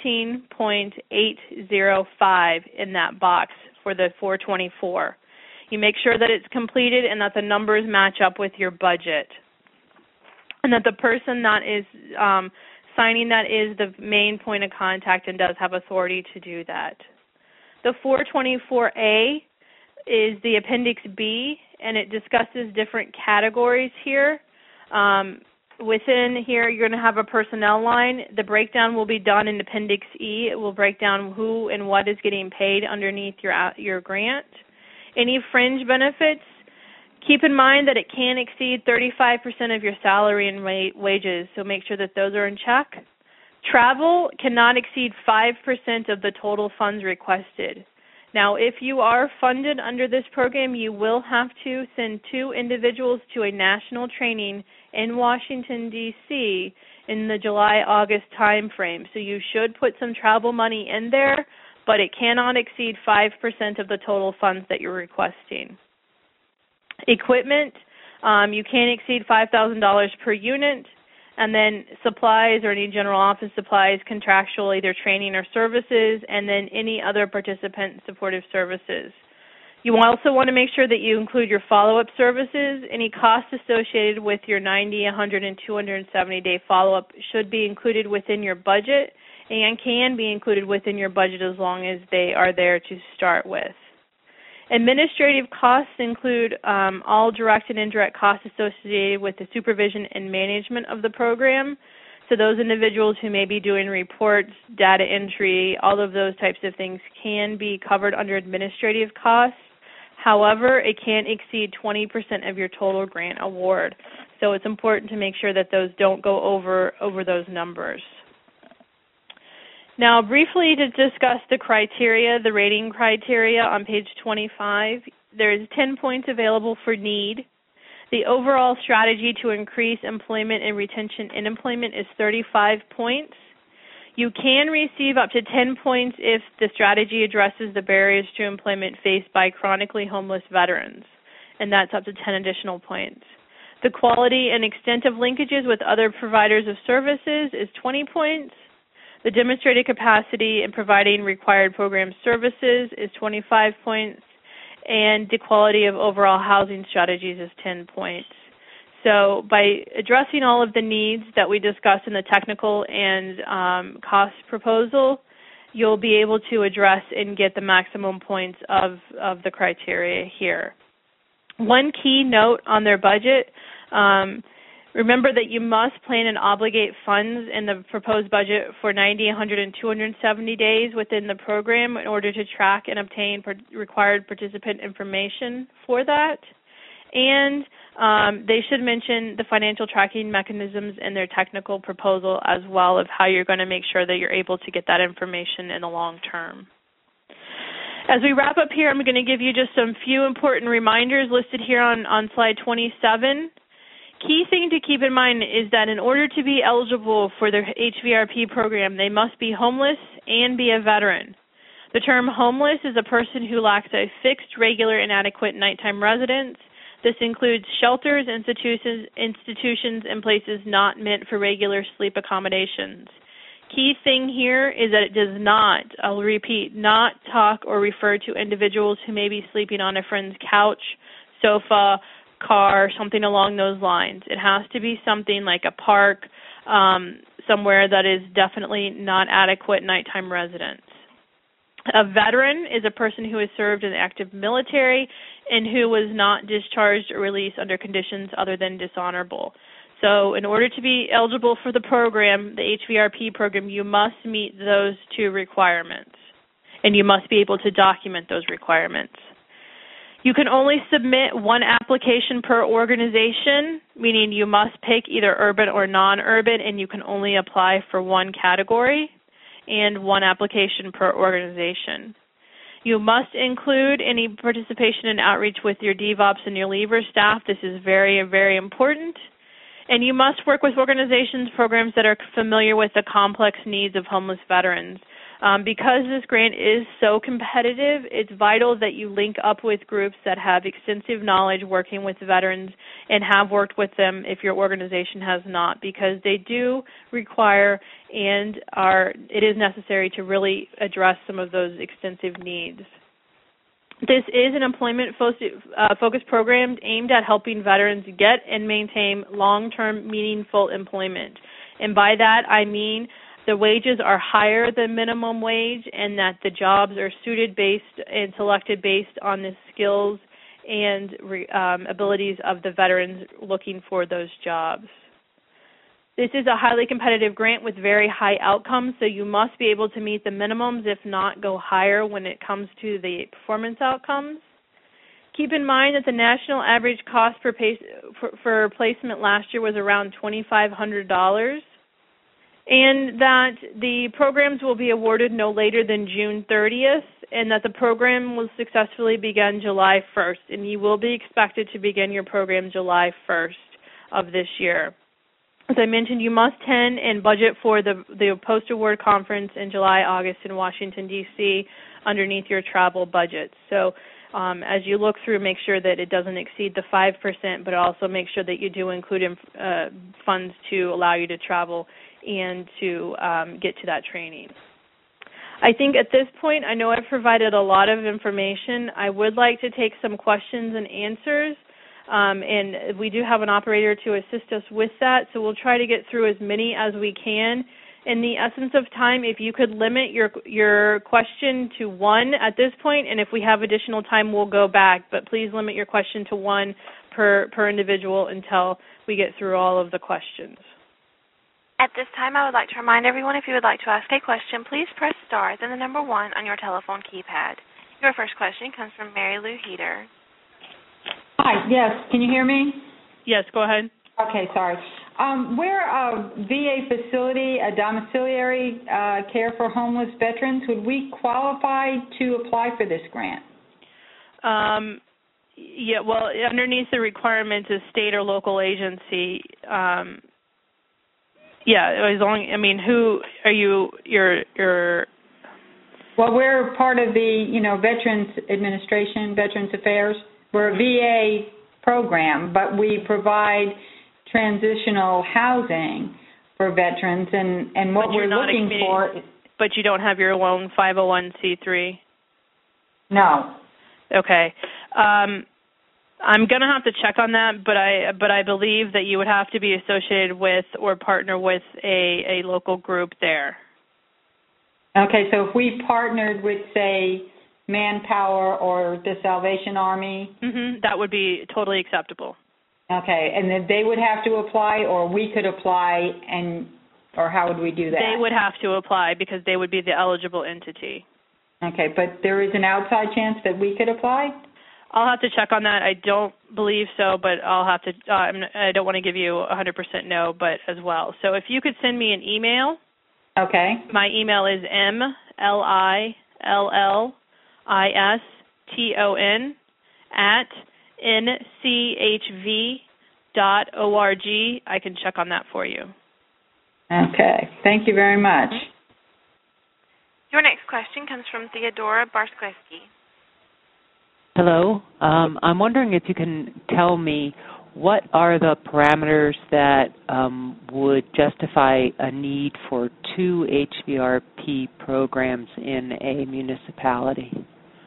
17.805 in that box for the 424. You make sure that it's completed and that the numbers match up with your budget, and that the person that is signing that is the main point of contact and does have authority to do that. The 424A is the Appendix B, and it discusses different categories here. Within here, you're going to have a personnel line. The breakdown will be done in Appendix E. It will break down who and what is getting paid underneath your grant. Any fringe benefits, keep in mind that it can exceed 35% of your salary and wages, so make sure that those are in check. Travel cannot exceed 5% of the total funds requested. Now, if you are funded under this program, you will have to send 2 individuals to a national training in Washington, D.C. in the July-August time frame. So you should put some travel money in there, but it cannot exceed 5% of the total funds that you're requesting. Equipment, you can't exceed $5,000 per unit. And then supplies or any general office supplies, contractual, either training or services, and then any other participant supportive services. You also want to make sure that you include your follow-up services. Any costs associated with your 90, 100, and 270-day follow-up should be included within your budget and can be included within your budget as long as they are there to start with. Administrative costs include all direct and indirect costs associated with the supervision and management of the program. So those individuals who may be doing reports, data entry, all of those types of things can be covered under administrative costs. However, it can't exceed 20% of your total grant award. So it's important to make sure that those don't go over those numbers. Now, briefly to discuss the criteria, the rating criteria on page 25, there's 10 points available for need. The overall strategy to increase employment and retention in employment is 35 points. You can receive up to 10 points if the strategy addresses the barriers to employment faced by chronically homeless veterans, and that's up to 10 additional points. The quality and extent of linkages with other providers of services is 20 points. The demonstrated capacity in providing required program services is 25 points, and the quality of overall housing strategies is 10 points. So by addressing all of the needs that we discussed in the technical and cost proposal, you'll be able to address and get the maximum points of the criteria here. One key note on their budget, remember that you must plan and obligate funds in the proposed budget for 90, 100, and 270 days within the program in order to track and obtain required participant information for that. And they should mention the financial tracking mechanisms in their technical proposal as well of how you're going to make sure that you're able to get that information in the long term. As we wrap up here, I'm going to give you just some few important reminders listed here on slide 27. Key thing to keep in mind is that in order to be eligible for the HVRP program, they must be homeless and be a veteran. The term homeless is a person who lacks a fixed, regular, and adequate nighttime residence. This includes shelters, institutions, and places not meant for regular sleep accommodations. Key thing here is that it does not, I'll repeat, not talk or refer to individuals who may be sleeping on a friend's couch, sofa, car, something along those lines. It has to be something like a park, somewhere that is definitely not adequate nighttime residence. A veteran is a person who has served in the active military and who was not discharged or released under conditions other than dishonorable. So in order to be eligible for the program, the HVRP program, you must meet those two requirements, and you must be able to document those requirements. You can only submit one application per organization, meaning you must pick either urban or non-urban, and you can only apply for one category and one application per organization. You must include any participation in outreach with your DVOPS and your leaver staff. This is very, very important. And you must work with organizations, programs that are familiar with the complex needs of homeless veterans. Because this grant is so competitive, it's vital that you link up with groups that have extensive knowledge working with veterans and have worked with them if your organization has not, because they do require and it is necessary to really address some of those extensive needs. This is an employment-focused program aimed at helping veterans get and maintain long-term meaningful employment. And by that, I mean the wages are higher than minimum wage and that the jobs are suited based and selected based on the skills and abilities of the veterans looking for those jobs. This is a highly competitive grant with very high outcomes, so you must be able to meet the minimums, if not go higher when it comes to the performance outcomes. Keep in mind that the national average cost for placement last year was around $2,500. And that the programs will be awarded no later than June 30th, and that the program will successfully begin July 1st, and you will be expected to begin your program July 1st of this year. As I mentioned, you must attend and budget for the post-award conference in July, August in Washington, D.C. underneath your travel budget. So as you look through, make sure that it doesn't exceed the 5%, but also make sure that you do include funds to allow you to travel and to get to that training. I think at this point, I know I've provided a lot of information. I would like to take some questions and answers, and we do have an operator to assist us with that, so we'll try to get through as many as we can. In the essence of time, if you could limit your question to one at this point, and if we have additional time, we'll go back, but please limit your question to one per individual until we get through all of the questions. At this time, I would like to remind everyone, if you would like to ask a question, please press star, then the number 1 on your telephone keypad. Your first question comes from Mary Lou Heater. Hi, yes. Can you hear me? Yes, go ahead. Okay, sorry. We're a VA facility, a domiciliary care for homeless veterans. Would we qualify to apply for this grant? Yeah, well, underneath the requirements is state or local agency. Yeah, as long. I mean, who are you? You're. Well, we're part of the Veterans Administration, Veterans Affairs. We're a VA program, but we provide transitional housing for veterans, and what we're looking for. But you don't have your own 501c3. No. Okay. I'm going to have to check on that, but I believe that you would have to be associated with or partner with a local group there. Okay, so if we partnered with, say, Manpower or the Salvation Army? That would be totally acceptable. Okay, and then they would have to apply, or we could apply, or how would we do that? They would have to apply because they would be the eligible entity. Okay, but there is an outside chance that we could apply? I'll have to check on that. I don't believe so, but I'll have to. I don't want to give you 100% no, but as well. So if you could send me an email. Okay. My email is millilliston@nchv.org. I can check on that for you. Okay. Thank you very much. Your next question comes from Theodora Barskowski. Hello. I'm wondering if you can tell me what are the parameters that would justify a need for 2 HVRP programs in a municipality?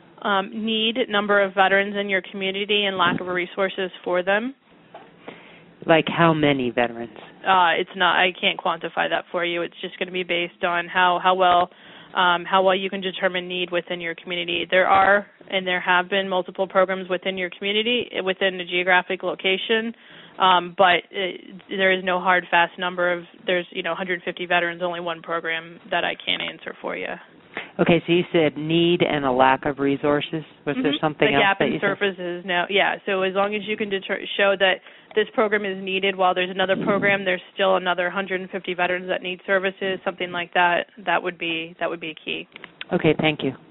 Number of veterans in your community and lack of resources for them. Like how many veterans? It's not. I can't quantify that for you. It's just going to be based on how well you can determine need within your community. There are and there have been multiple programs within your community, within the geographic location, but there is no hard, fast number of, there's 150 veterans, only one program that I can't answer for you. Okay, so you said need and a lack of resources. Was there something else that you said? The gap in services, no. Yeah, so as long as you can show that this program is needed while there's another program, there's still another 150 veterans that need services, something like that, that would be key. Okay, thank you.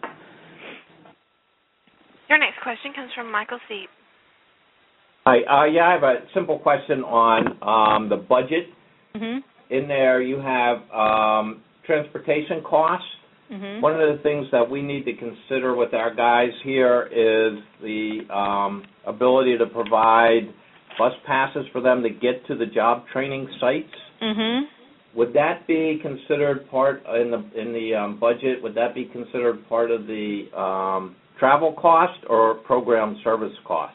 Your next question comes from Michael Seep. Hi. I have a simple question on the budget. Mm-hmm. In there you have transportation costs. Mm-hmm. One of the things that we need to consider with our guys here is the ability to provide bus passes for them to get to the job training sites. Mm-hmm. Would that be considered part in the budget? Would that be considered part of the travel cost or program service cost?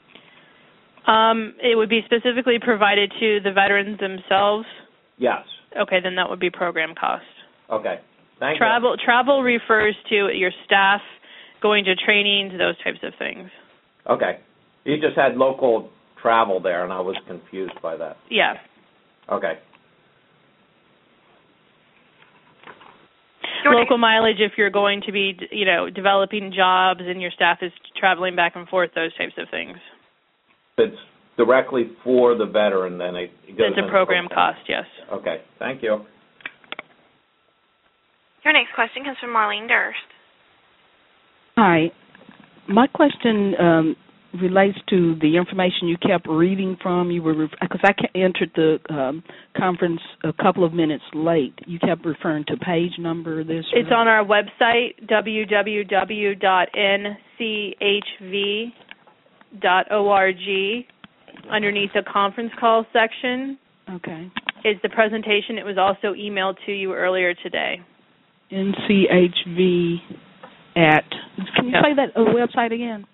It would be specifically provided to the veterans themselves? Yes. Okay, then that would be program cost. Okay. Thank you. Travel refers to your staff going to trainings, those types of things. Okay. You just had local travel there, and I was confused by that. Yeah. Okay. Local mileage if you're going to be, developing jobs and your staff is traveling back and forth, those types of things. It's directly for the veteran, then it goes It's a program cost, yes. Okay. Thank you. Your next question comes from Marlene Durst. Hi. My question relates to the information you kept reading from. Because I entered the conference a couple of minutes late. You kept referring to page number. It's on our website, www.nchv.org. Underneath the conference call section. Okay. Is the presentation. It was also emailed to you earlier today. NCHV at. Can you say that website again?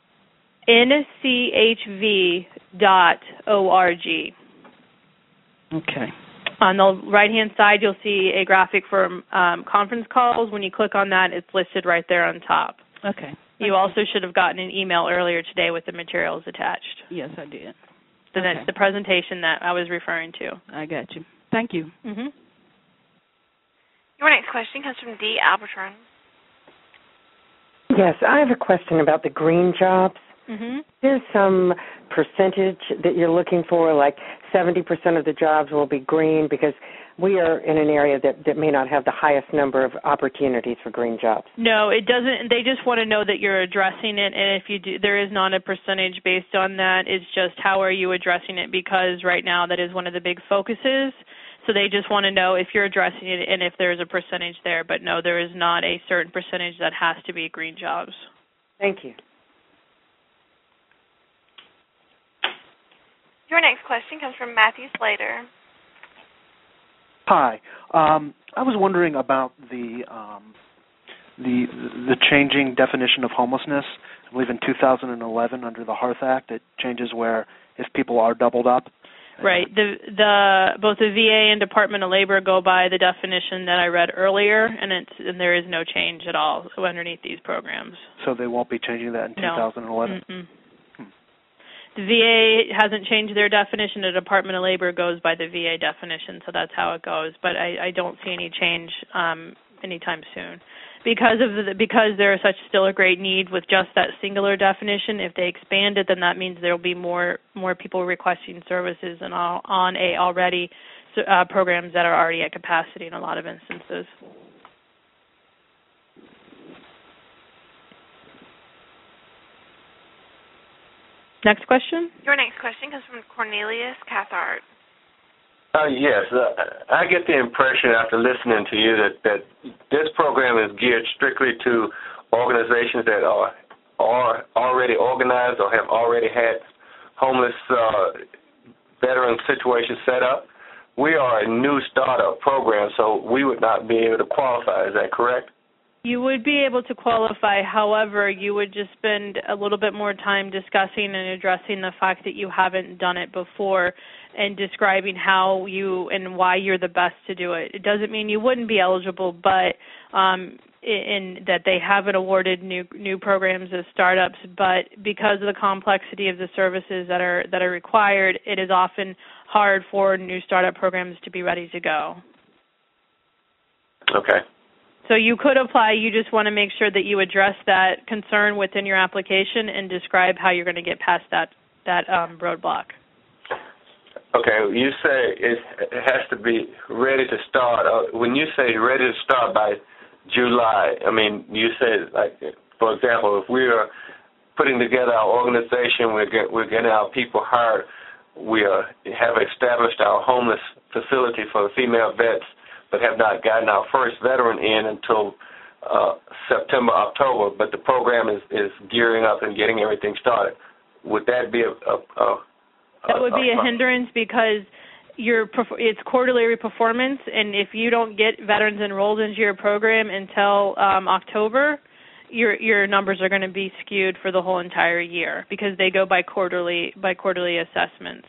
NCHV.org. Okay. On the right-hand side, you'll see a graphic for conference calls. When you click on that, it's listed right there on top. Okay. You also should have gotten an email earlier today with the materials attached. Yes, I did. So that's the presentation that I was referring to. I got you. Thank you. Mm-hmm. Your next question comes from Dee Albertron. Yes, I have a question about the green jobs. Mm-hmm. There's some percentage that you're looking for, like 70% of the jobs will be green, because we are in an area that may not have the highest number of opportunities for green jobs. No, it doesn't. They just want to know that you're addressing it, and if you do, there is not a percentage based on that. It's just how are you addressing it, because right now that is one of the big focuses. So they just want to know if you're addressing it and if there's a percentage there. But no, there is not a certain percentage that has to be green jobs. Thank you. Your next question comes from Matthew Slater. Hi. I was wondering about the changing definition of homelessness. I believe in 2011 under the Hearth Act, it changes where if people are doubled up. Right. Both the VA and Department of Labor go by the definition that I read earlier, and there is no change at all underneath these programs. So they won't be changing that in 2011? Mm-mm. The VA hasn't changed their definition. The Department of Labor goes by the VA definition, so that's how it goes. But I don't see any change anytime soon. Because there is still a great need with just that singular definition. If they expand it, then that means there will be more people requesting services and on already programs that are already at capacity in a lot of instances. Next question? Your next question comes from Cornelius Cathart. Yes, I get the impression after listening to you that this program is geared strictly to organizations that are already organized or have already had homeless veteran situations set up. We are a new startup program, so we would not be able to qualify. Is that correct? You would be able to qualify. However, you would just spend a little bit more time discussing and addressing the fact that you haven't done it before and describing how you and why you're the best to do it. It doesn't mean you wouldn't be eligible, but in that they haven't awarded new programs as startups, but because of the complexity of the services that are required, it is often hard for new startup programs to be ready to go. Okay. So you could apply. You just want to make sure that you address that concern within your application and describe how you're going to get past that roadblock. Okay. You say it has to be ready to start. When you say ready to start by July, I mean, you say, like, for example, if we are putting together our organization, we're getting our people hired, we have established our homeless facility for the female vets, but have not gotten our first veteran in until September, October, but the program is gearing up and getting everything started. Would that be that would be a hindrance because it's quarterly performance, and if you don't get veterans enrolled into your program until October, your numbers are going to be skewed for the whole entire year because they go by quarterly assessments.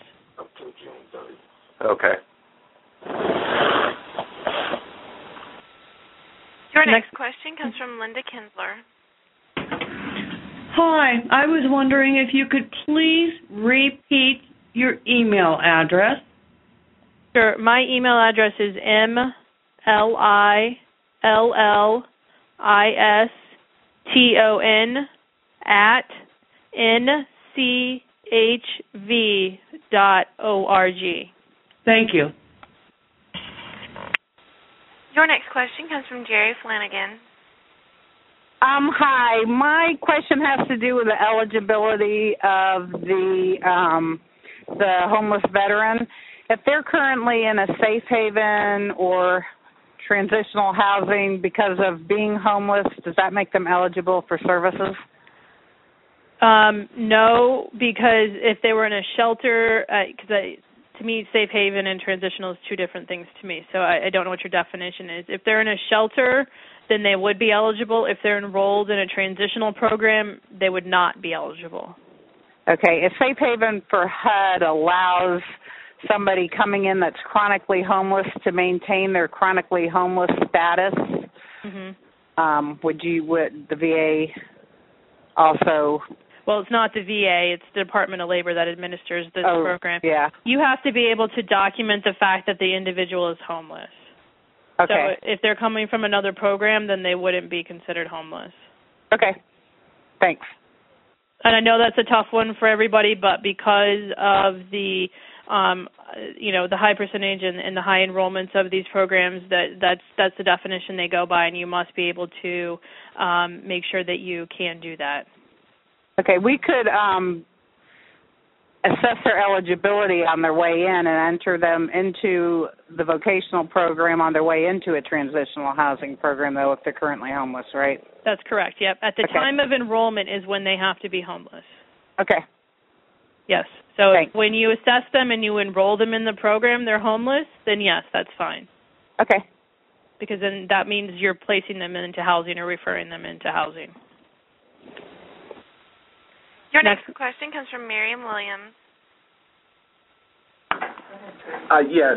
Okay. Your next question comes from Linda Kinsler. Hi, I was wondering if you could please repeat your email address. Sure. My email address is MLILLISTON@NCHV.org. Thank you. Your next question comes from Jerry Flanagan. Hi. My question has to do with the eligibility of the homeless veteran. If they're currently in a safe haven or transitional housing because of being homeless, does that make them eligible for services? No, because if they were in a shelter, to me, safe haven and transitional is two different things to me, so I don't know what your definition is. If they're in a shelter, then they would be eligible. If they're enrolled in a transitional program, they would not be eligible. Okay. A safe haven for HUD allows somebody coming in that's chronically homeless to maintain their chronically homeless status. Mm-hmm. Would the VA also? Well, it's not the VA. It's the Department of Labor that administers this program. Yeah. You have to be able to document the fact that the individual is homeless. Okay. So if they're coming from another program, then they wouldn't be considered homeless. Okay. Thanks. And I know that's a tough one for everybody, but because of the the high percentage and the high enrollments of these programs, that's the definition they go by, and you must be able to make sure that you can do that. Okay, we could assess their eligibility on their way in and enter them into the vocational program on their way into a transitional housing program, though, if they're currently homeless, right? That's correct, yep. At the time of enrollment is when they have to be homeless. Okay. Yes. So when you assess them and you enroll them in the program, they're homeless, then yes, that's fine. Okay. Because then that means you're placing them into housing or referring them into housing. Your next question comes from Miriam Williams. Yes.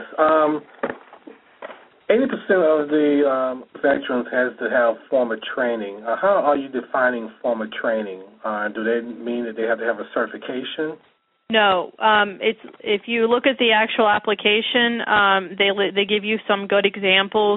80% of the veterans has to have formal training. How are you defining formal training? Do they mean that they have to have a certification? No. If you look at the actual application, they give you some good examples.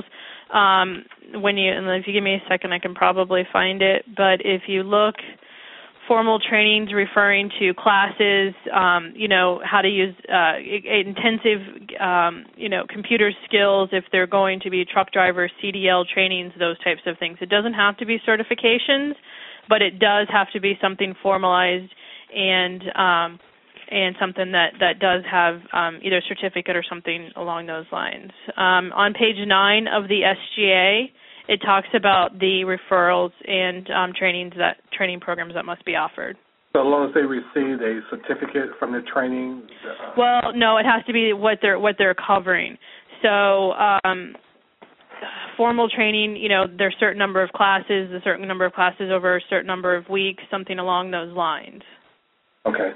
If you give me a second, I can probably find it. But if you look, formal trainings referring to classes, how to use intensive, computer skills if they're going to be truck drivers, CDL trainings, those types of things. It doesn't have to be certifications, but it does have to be something formalized and something that does have either a certificate or something along those lines. On page 9 of the SGA, it talks about the referrals and training programs that must be offered. So as long as they received a certificate from the training? Well, no, it has to be what they're covering. So formal training, there's a certain number of classes, over a certain number of weeks, something along those lines. Okay.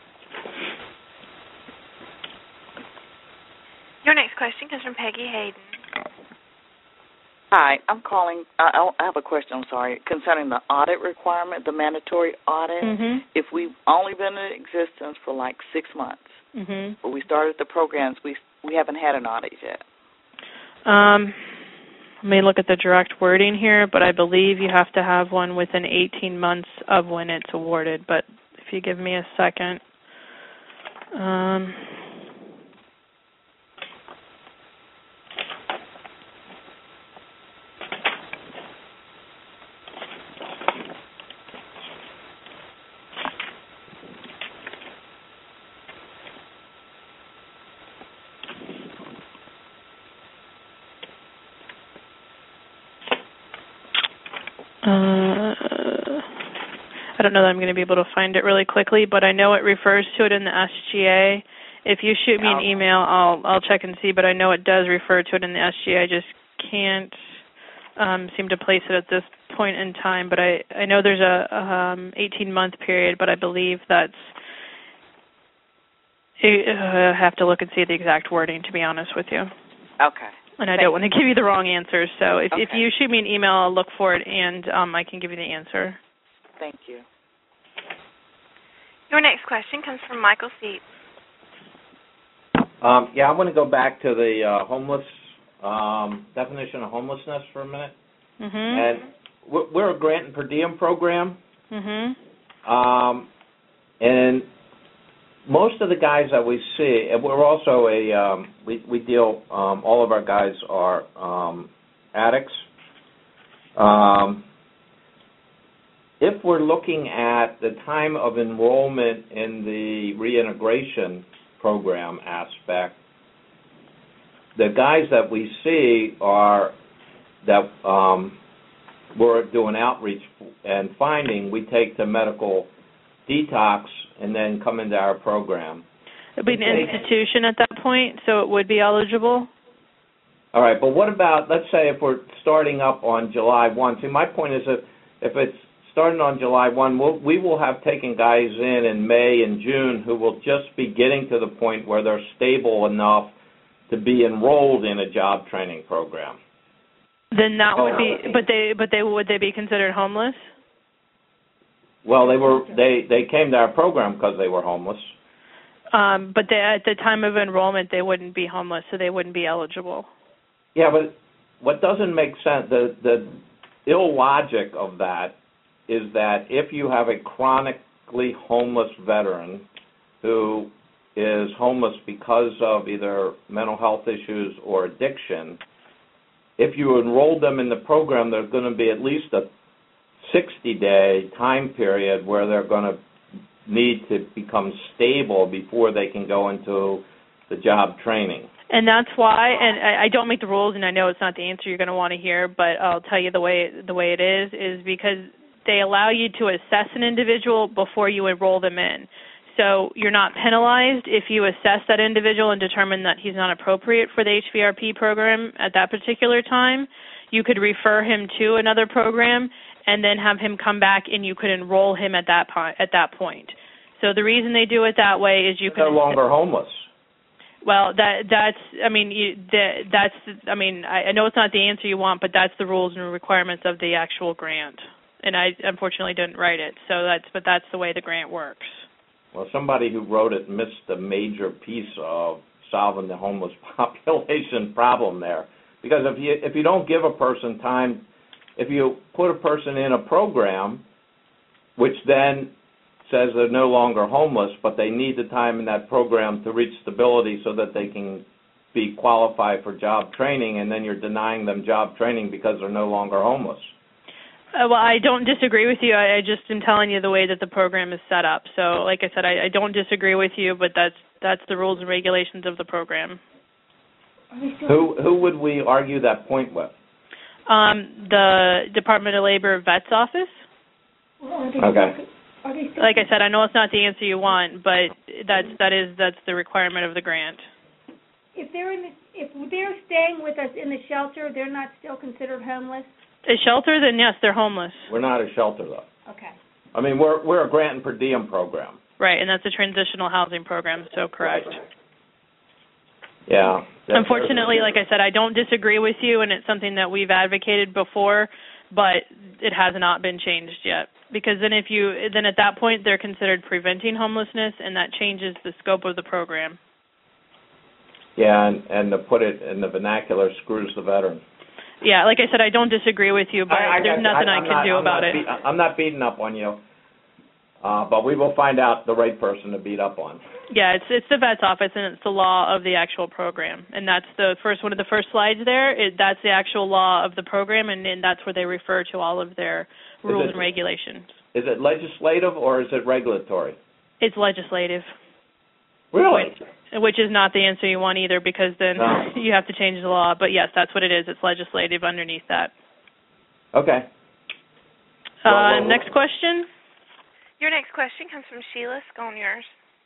Your next question comes from Peggy Hayden. Hi, I'm calling. I have a question, concerning the audit requirement, the mandatory audit. Mm-hmm. If we've only been in existence for like 6 months, mm-hmm. but we started the programs, we haven't had an audit yet. Let me look at the direct wording here, but I believe you have to have one within 18 months of when it's awarded. But if you give me a second. I don't know that I'm going to be able to find it really quickly, but I know it refers to it in the SGA. If you shoot me an email, I'll check and see, but I know it does refer to it in the SGA. I just can't seem to place it at this point in time, but I know there's a 18-month period, but I believe that's I have to look and see the exact wording, to be honest with you. Okay. And I don't want to give you the wrong answers, so if you shoot me an email, I'll look for it, and I can give you the answer. Thank you. Your next question comes from Michael Seep. I want to go back to the homeless definition of homelessness for a minute. Mm-hmm. And we're a grant and per diem program. Mm-hmm. And most of the guys that we see, and we're also we deal, all of our guys are addicts. If we're looking at the time of enrollment in the reintegration program aspect, the guys that we see are that we're doing outreach and finding, we take to medical detox and then come into our program. It would be an institution at that point, so it would be eligible? All right, but what about, let's say if we're starting up on July 1. See, my point is that if it's starting on July 1, we will have taken guys in May and June who will just be getting to the point where they're stable enough to be enrolled in a job training program. Then that would be, would they be considered homeless? Well, they came to our program because they were homeless. But at the time of enrollment, they wouldn't be homeless, so they wouldn't be eligible. Yeah, but what doesn't make sense, the illogic of that is that if you have a chronically homeless veteran who is homeless because of either mental health issues or addiction, if you enroll them in the program, there's going to be at least a 60-day time period where they're going to need to become stable before they can go into the job training. And that's why, and I don't make the rules, and I know it's not the answer you're going to want to hear, but I'll tell you the way it is because they allow you to assess an individual before you enroll them in. So you're not penalized if you assess that individual and determine that he's not appropriate for the HVRP program at that particular time. You could refer him to another program and then have him come back, and you could enroll him at that point. So the reason they do it that way is you can. No longer homeless. Well, I know it's not the answer you want, but that's the rules and requirements of the actual grant. And I unfortunately didn't write it, but that's the way the grant works. Well, somebody who wrote it missed a major piece of solving the homeless population problem there. Because if you don't give a person time, if you put a person in a program, which then says they're no longer homeless, but they need the time in that program to reach stability so that they can be qualified for job training, and then you're denying them job training because they're no longer homeless. Well, I don't disagree with you. I just am telling you the way that the program is set up. So, like I said, I don't disagree with you, but that's the rules and regulations of the program. Who would we argue that point with? The Department of Labor Vets Office. Okay. Like I said, I know it's not the answer you want, but that's the requirement of the grant. if they're staying with us in the shelter, they're not still considered homeless? A shelter, then yes, they're homeless. We're not a shelter, though. Okay. I mean, we're a grant and per diem program. Right, and that's a transitional housing program, so correct. Yeah. Unfortunately, like I said, I don't disagree with you, and it's something that we've advocated before, but it has not been changed yet. Because then at that point, they're considered preventing homelessness, and that changes the scope of the program. Yeah, and to put it in the vernacular, screws the veteran. Yeah, like I said, I don't disagree with you, but there's nothing I can do about it. I'm not beating up on you, but we will find out the right person to beat up on. Yeah, it's the vet's office, and it's the law of the actual program, and that's the first one of the first slides there. That's the actual law of the program, and that's where they refer to all of their rules and regulations. Is it legislative or is it regulatory? It's legislative. Really? Which is not the answer you want either, because then you have to change the law. But yes, that's what it is. It's legislative underneath that. Okay. Next question. Your next question comes from Sheila Sconiers.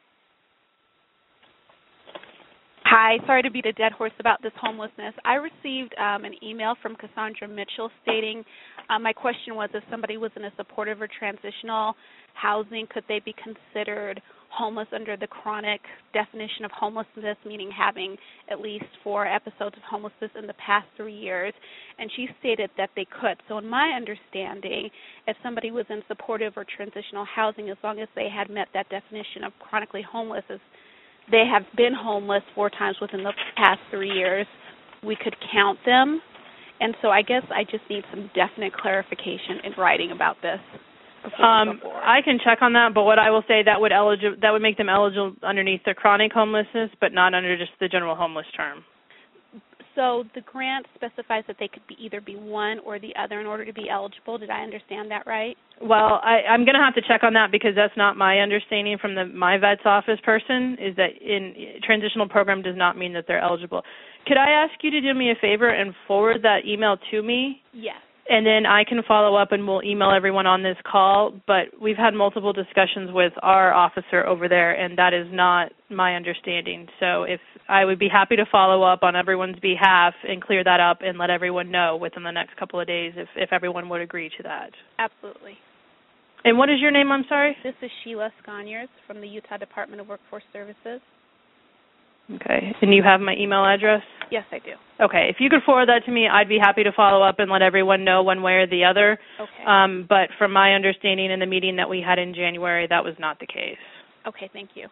Hi, sorry to beat a dead horse about this homelessness. I received an email from Cassandra Mitchell stating my question was if somebody was in a supportive or transitional housing, could they be considered homeless under the chronic definition of homelessness, meaning having at least 4 episodes of homelessness in the past 3 years, and she stated that they could. So in my understanding, if somebody was in supportive or transitional housing, as long as they had met that definition of chronically homeless, as they have been homeless 4 times within the past 3 years, we could count them. And so I guess I just need some definite clarification in writing about this. I can check on that, but what I will say that would make them eligible underneath the chronic homelessness, but not under just the general homeless term. So the grant specifies that they could either be one or the other in order to be eligible. Did I understand that right? Well, I'm going to have to check on that because that's not my understanding from my vet's office person, is that in transitional program does not mean that they're eligible. Could I ask you to do me a favor and forward that email to me? Yes. And then I can follow up and we'll email everyone on this call, but we've had multiple discussions with our officer over there, and that is not my understanding. So if I would be happy to follow up on everyone's behalf and clear that up and let everyone know within the next couple of days if everyone would agree to that. Absolutely. And what is your name, I'm sorry? This is Sheila Sconiers from the Utah Department of Workforce Services. Okay. And you have my email address? Yes, I do. Okay. If you could forward that to me, I'd be happy to follow up and let everyone know one way or the other. Okay. But from my understanding in the meeting that we had in January, that was not the case. Okay, thank you.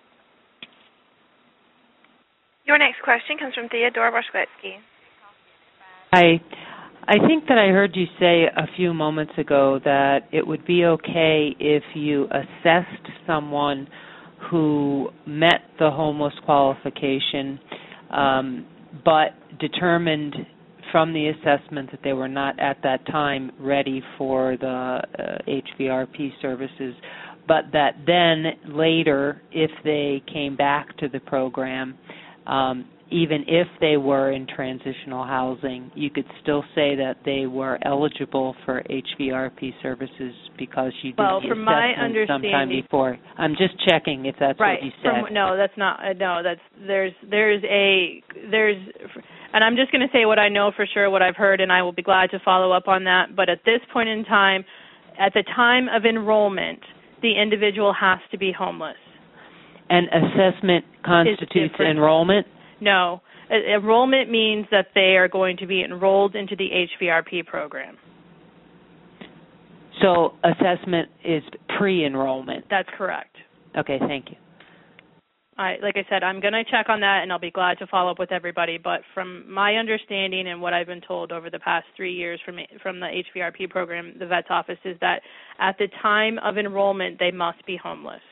Your next question comes from Theodore Boszkowski. I think that I heard you say a few moments ago that it would be okay if you assessed someone who met the homeless qualification, but determined from the assessment that they were not at that time ready for the HVRP services, but that then later, if they came back to the program, even if they were in transitional housing, you could still say that they were eligible for HVRP services because you did the assessment sometime before. I'm just checking if that's what you said. No, that's not. No, that's there's, and I'm just going to say what I know for sure, what I've heard, and I will be glad to follow up on that. But at this point in time, at the time of enrollment, the individual has to be homeless. And assessment constitutes enrollment? No. Enrollment means that they are going to be enrolled into the HVRP program. So assessment is pre-enrollment? That's correct. Okay, thank you. Like I said, I'm going to check on that, and I'll be glad to follow up with everybody. But from my understanding and what I've been told over the past 3 years from the HVRP program, the vet's office, is that at the time of enrollment, they must be homeless.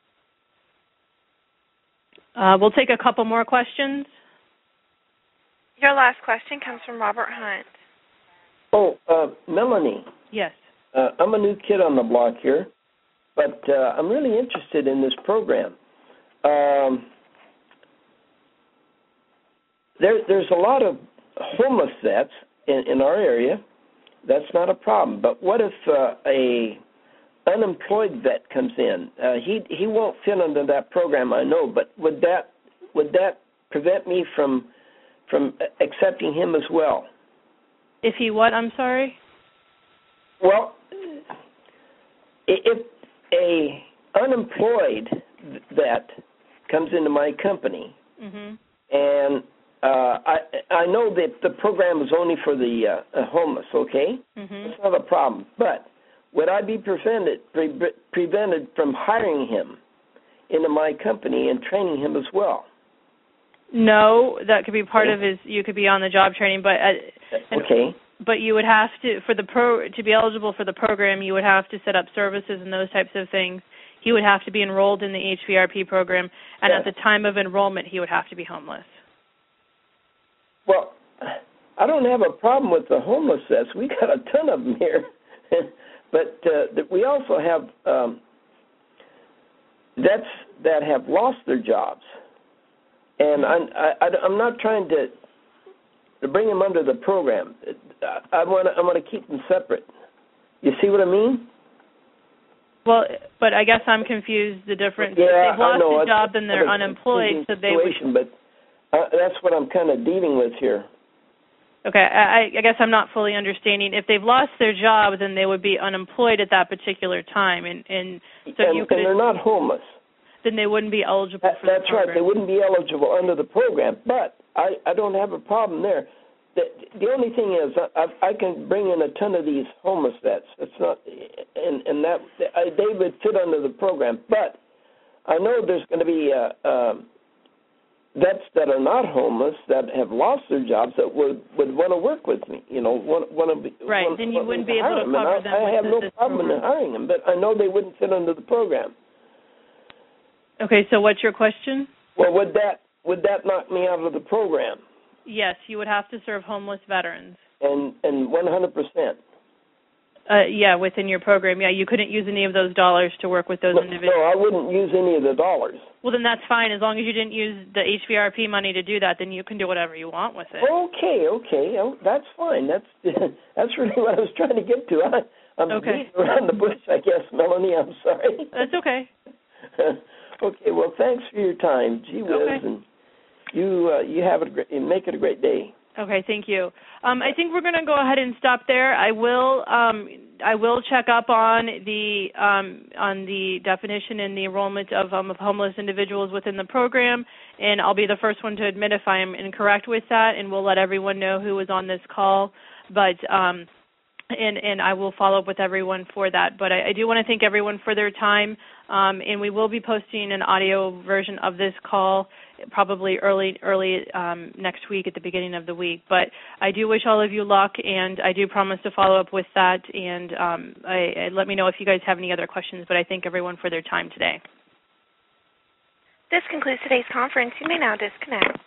We'll take a couple more questions. Your last question comes from Robert Hunt. Oh, Melanie. Yes. I'm a new kid on the block here, but I'm really interested in this program. There's a lot of homeless vets in our area. That's not a problem. But what if a unemployed vet comes in? He won't fit under that program, I know. But would that prevent me from from accepting him as well? If he what? I'm sorry? Well, if a unemployed vet comes into my company, and I know that the program is only for the homeless, okay? It's not a problem. But would I be prevented from hiring him into my company and training him as well? No, that could be part of his. You could be on the job training, but okay. But you would have to to be eligible for the program. You would have to set up services and those types of things. He would have to be enrolled in the HVRP program, and at the time of enrollment, he would have to be homeless. Well, I don't have a problem with the homeless vets. We got a ton of them here, but we also have vets that have lost their jobs. And I'm not trying to bring them under the program. I want to keep them separate. You see what I mean? Well, but I guess I'm confused. The difference. Yeah, if they've lost a job, then they're unemployed, so they would. But that's what I'm kind of dealing with here. Okay, I guess I'm not fully understanding. If they've lost their job, then they would be unemployed at that particular time, and they're not homeless. Then they wouldn't be eligible for the program. That's right. They wouldn't be eligible under the program. But I don't have a problem there. The only thing is I can bring in a ton of these homeless vets. It's not, and that they would fit under the program. But I know there's going to be vets that are not homeless that have lost their jobs that would want to work with me. You know, want to be right. Then you wouldn't be able to cover them. I have no problem in hiring them, but I know they wouldn't fit under the program. Okay, so what's your question? Well, would that knock me out of the program? Yes, you would have to serve homeless veterans. And 100%. Yeah, within your program. Yeah, you couldn't use any of those dollars to work with those individuals. No, I wouldn't use any of the dollars. Well, then that's fine. As long as you didn't use the HVRP money to do that, then you can do whatever you want with it. Okay. Oh, that's fine. That's really what I was trying to get to. I'm beating around the bush, I guess, Melanie. I'm sorry. That's okay. Okay, well, thanks for your time. Gee whiz, and you have make it a great day. Okay, thank you. I think we're going to go ahead and stop there. I will check up on the definition and the enrollment of homeless individuals within the program, and I'll be the first one to admit if I am incorrect with that, and we'll let everyone know who was on this call. But and I will follow up with everyone for that. But I do want to thank everyone for their time, and we will be posting an audio version of this call probably early next week at the beginning of the week. But I do wish all of you luck, and I do promise to follow up with that. And let me know if you guys have any other questions, but I thank everyone for their time today. This concludes today's conference. You may now disconnect.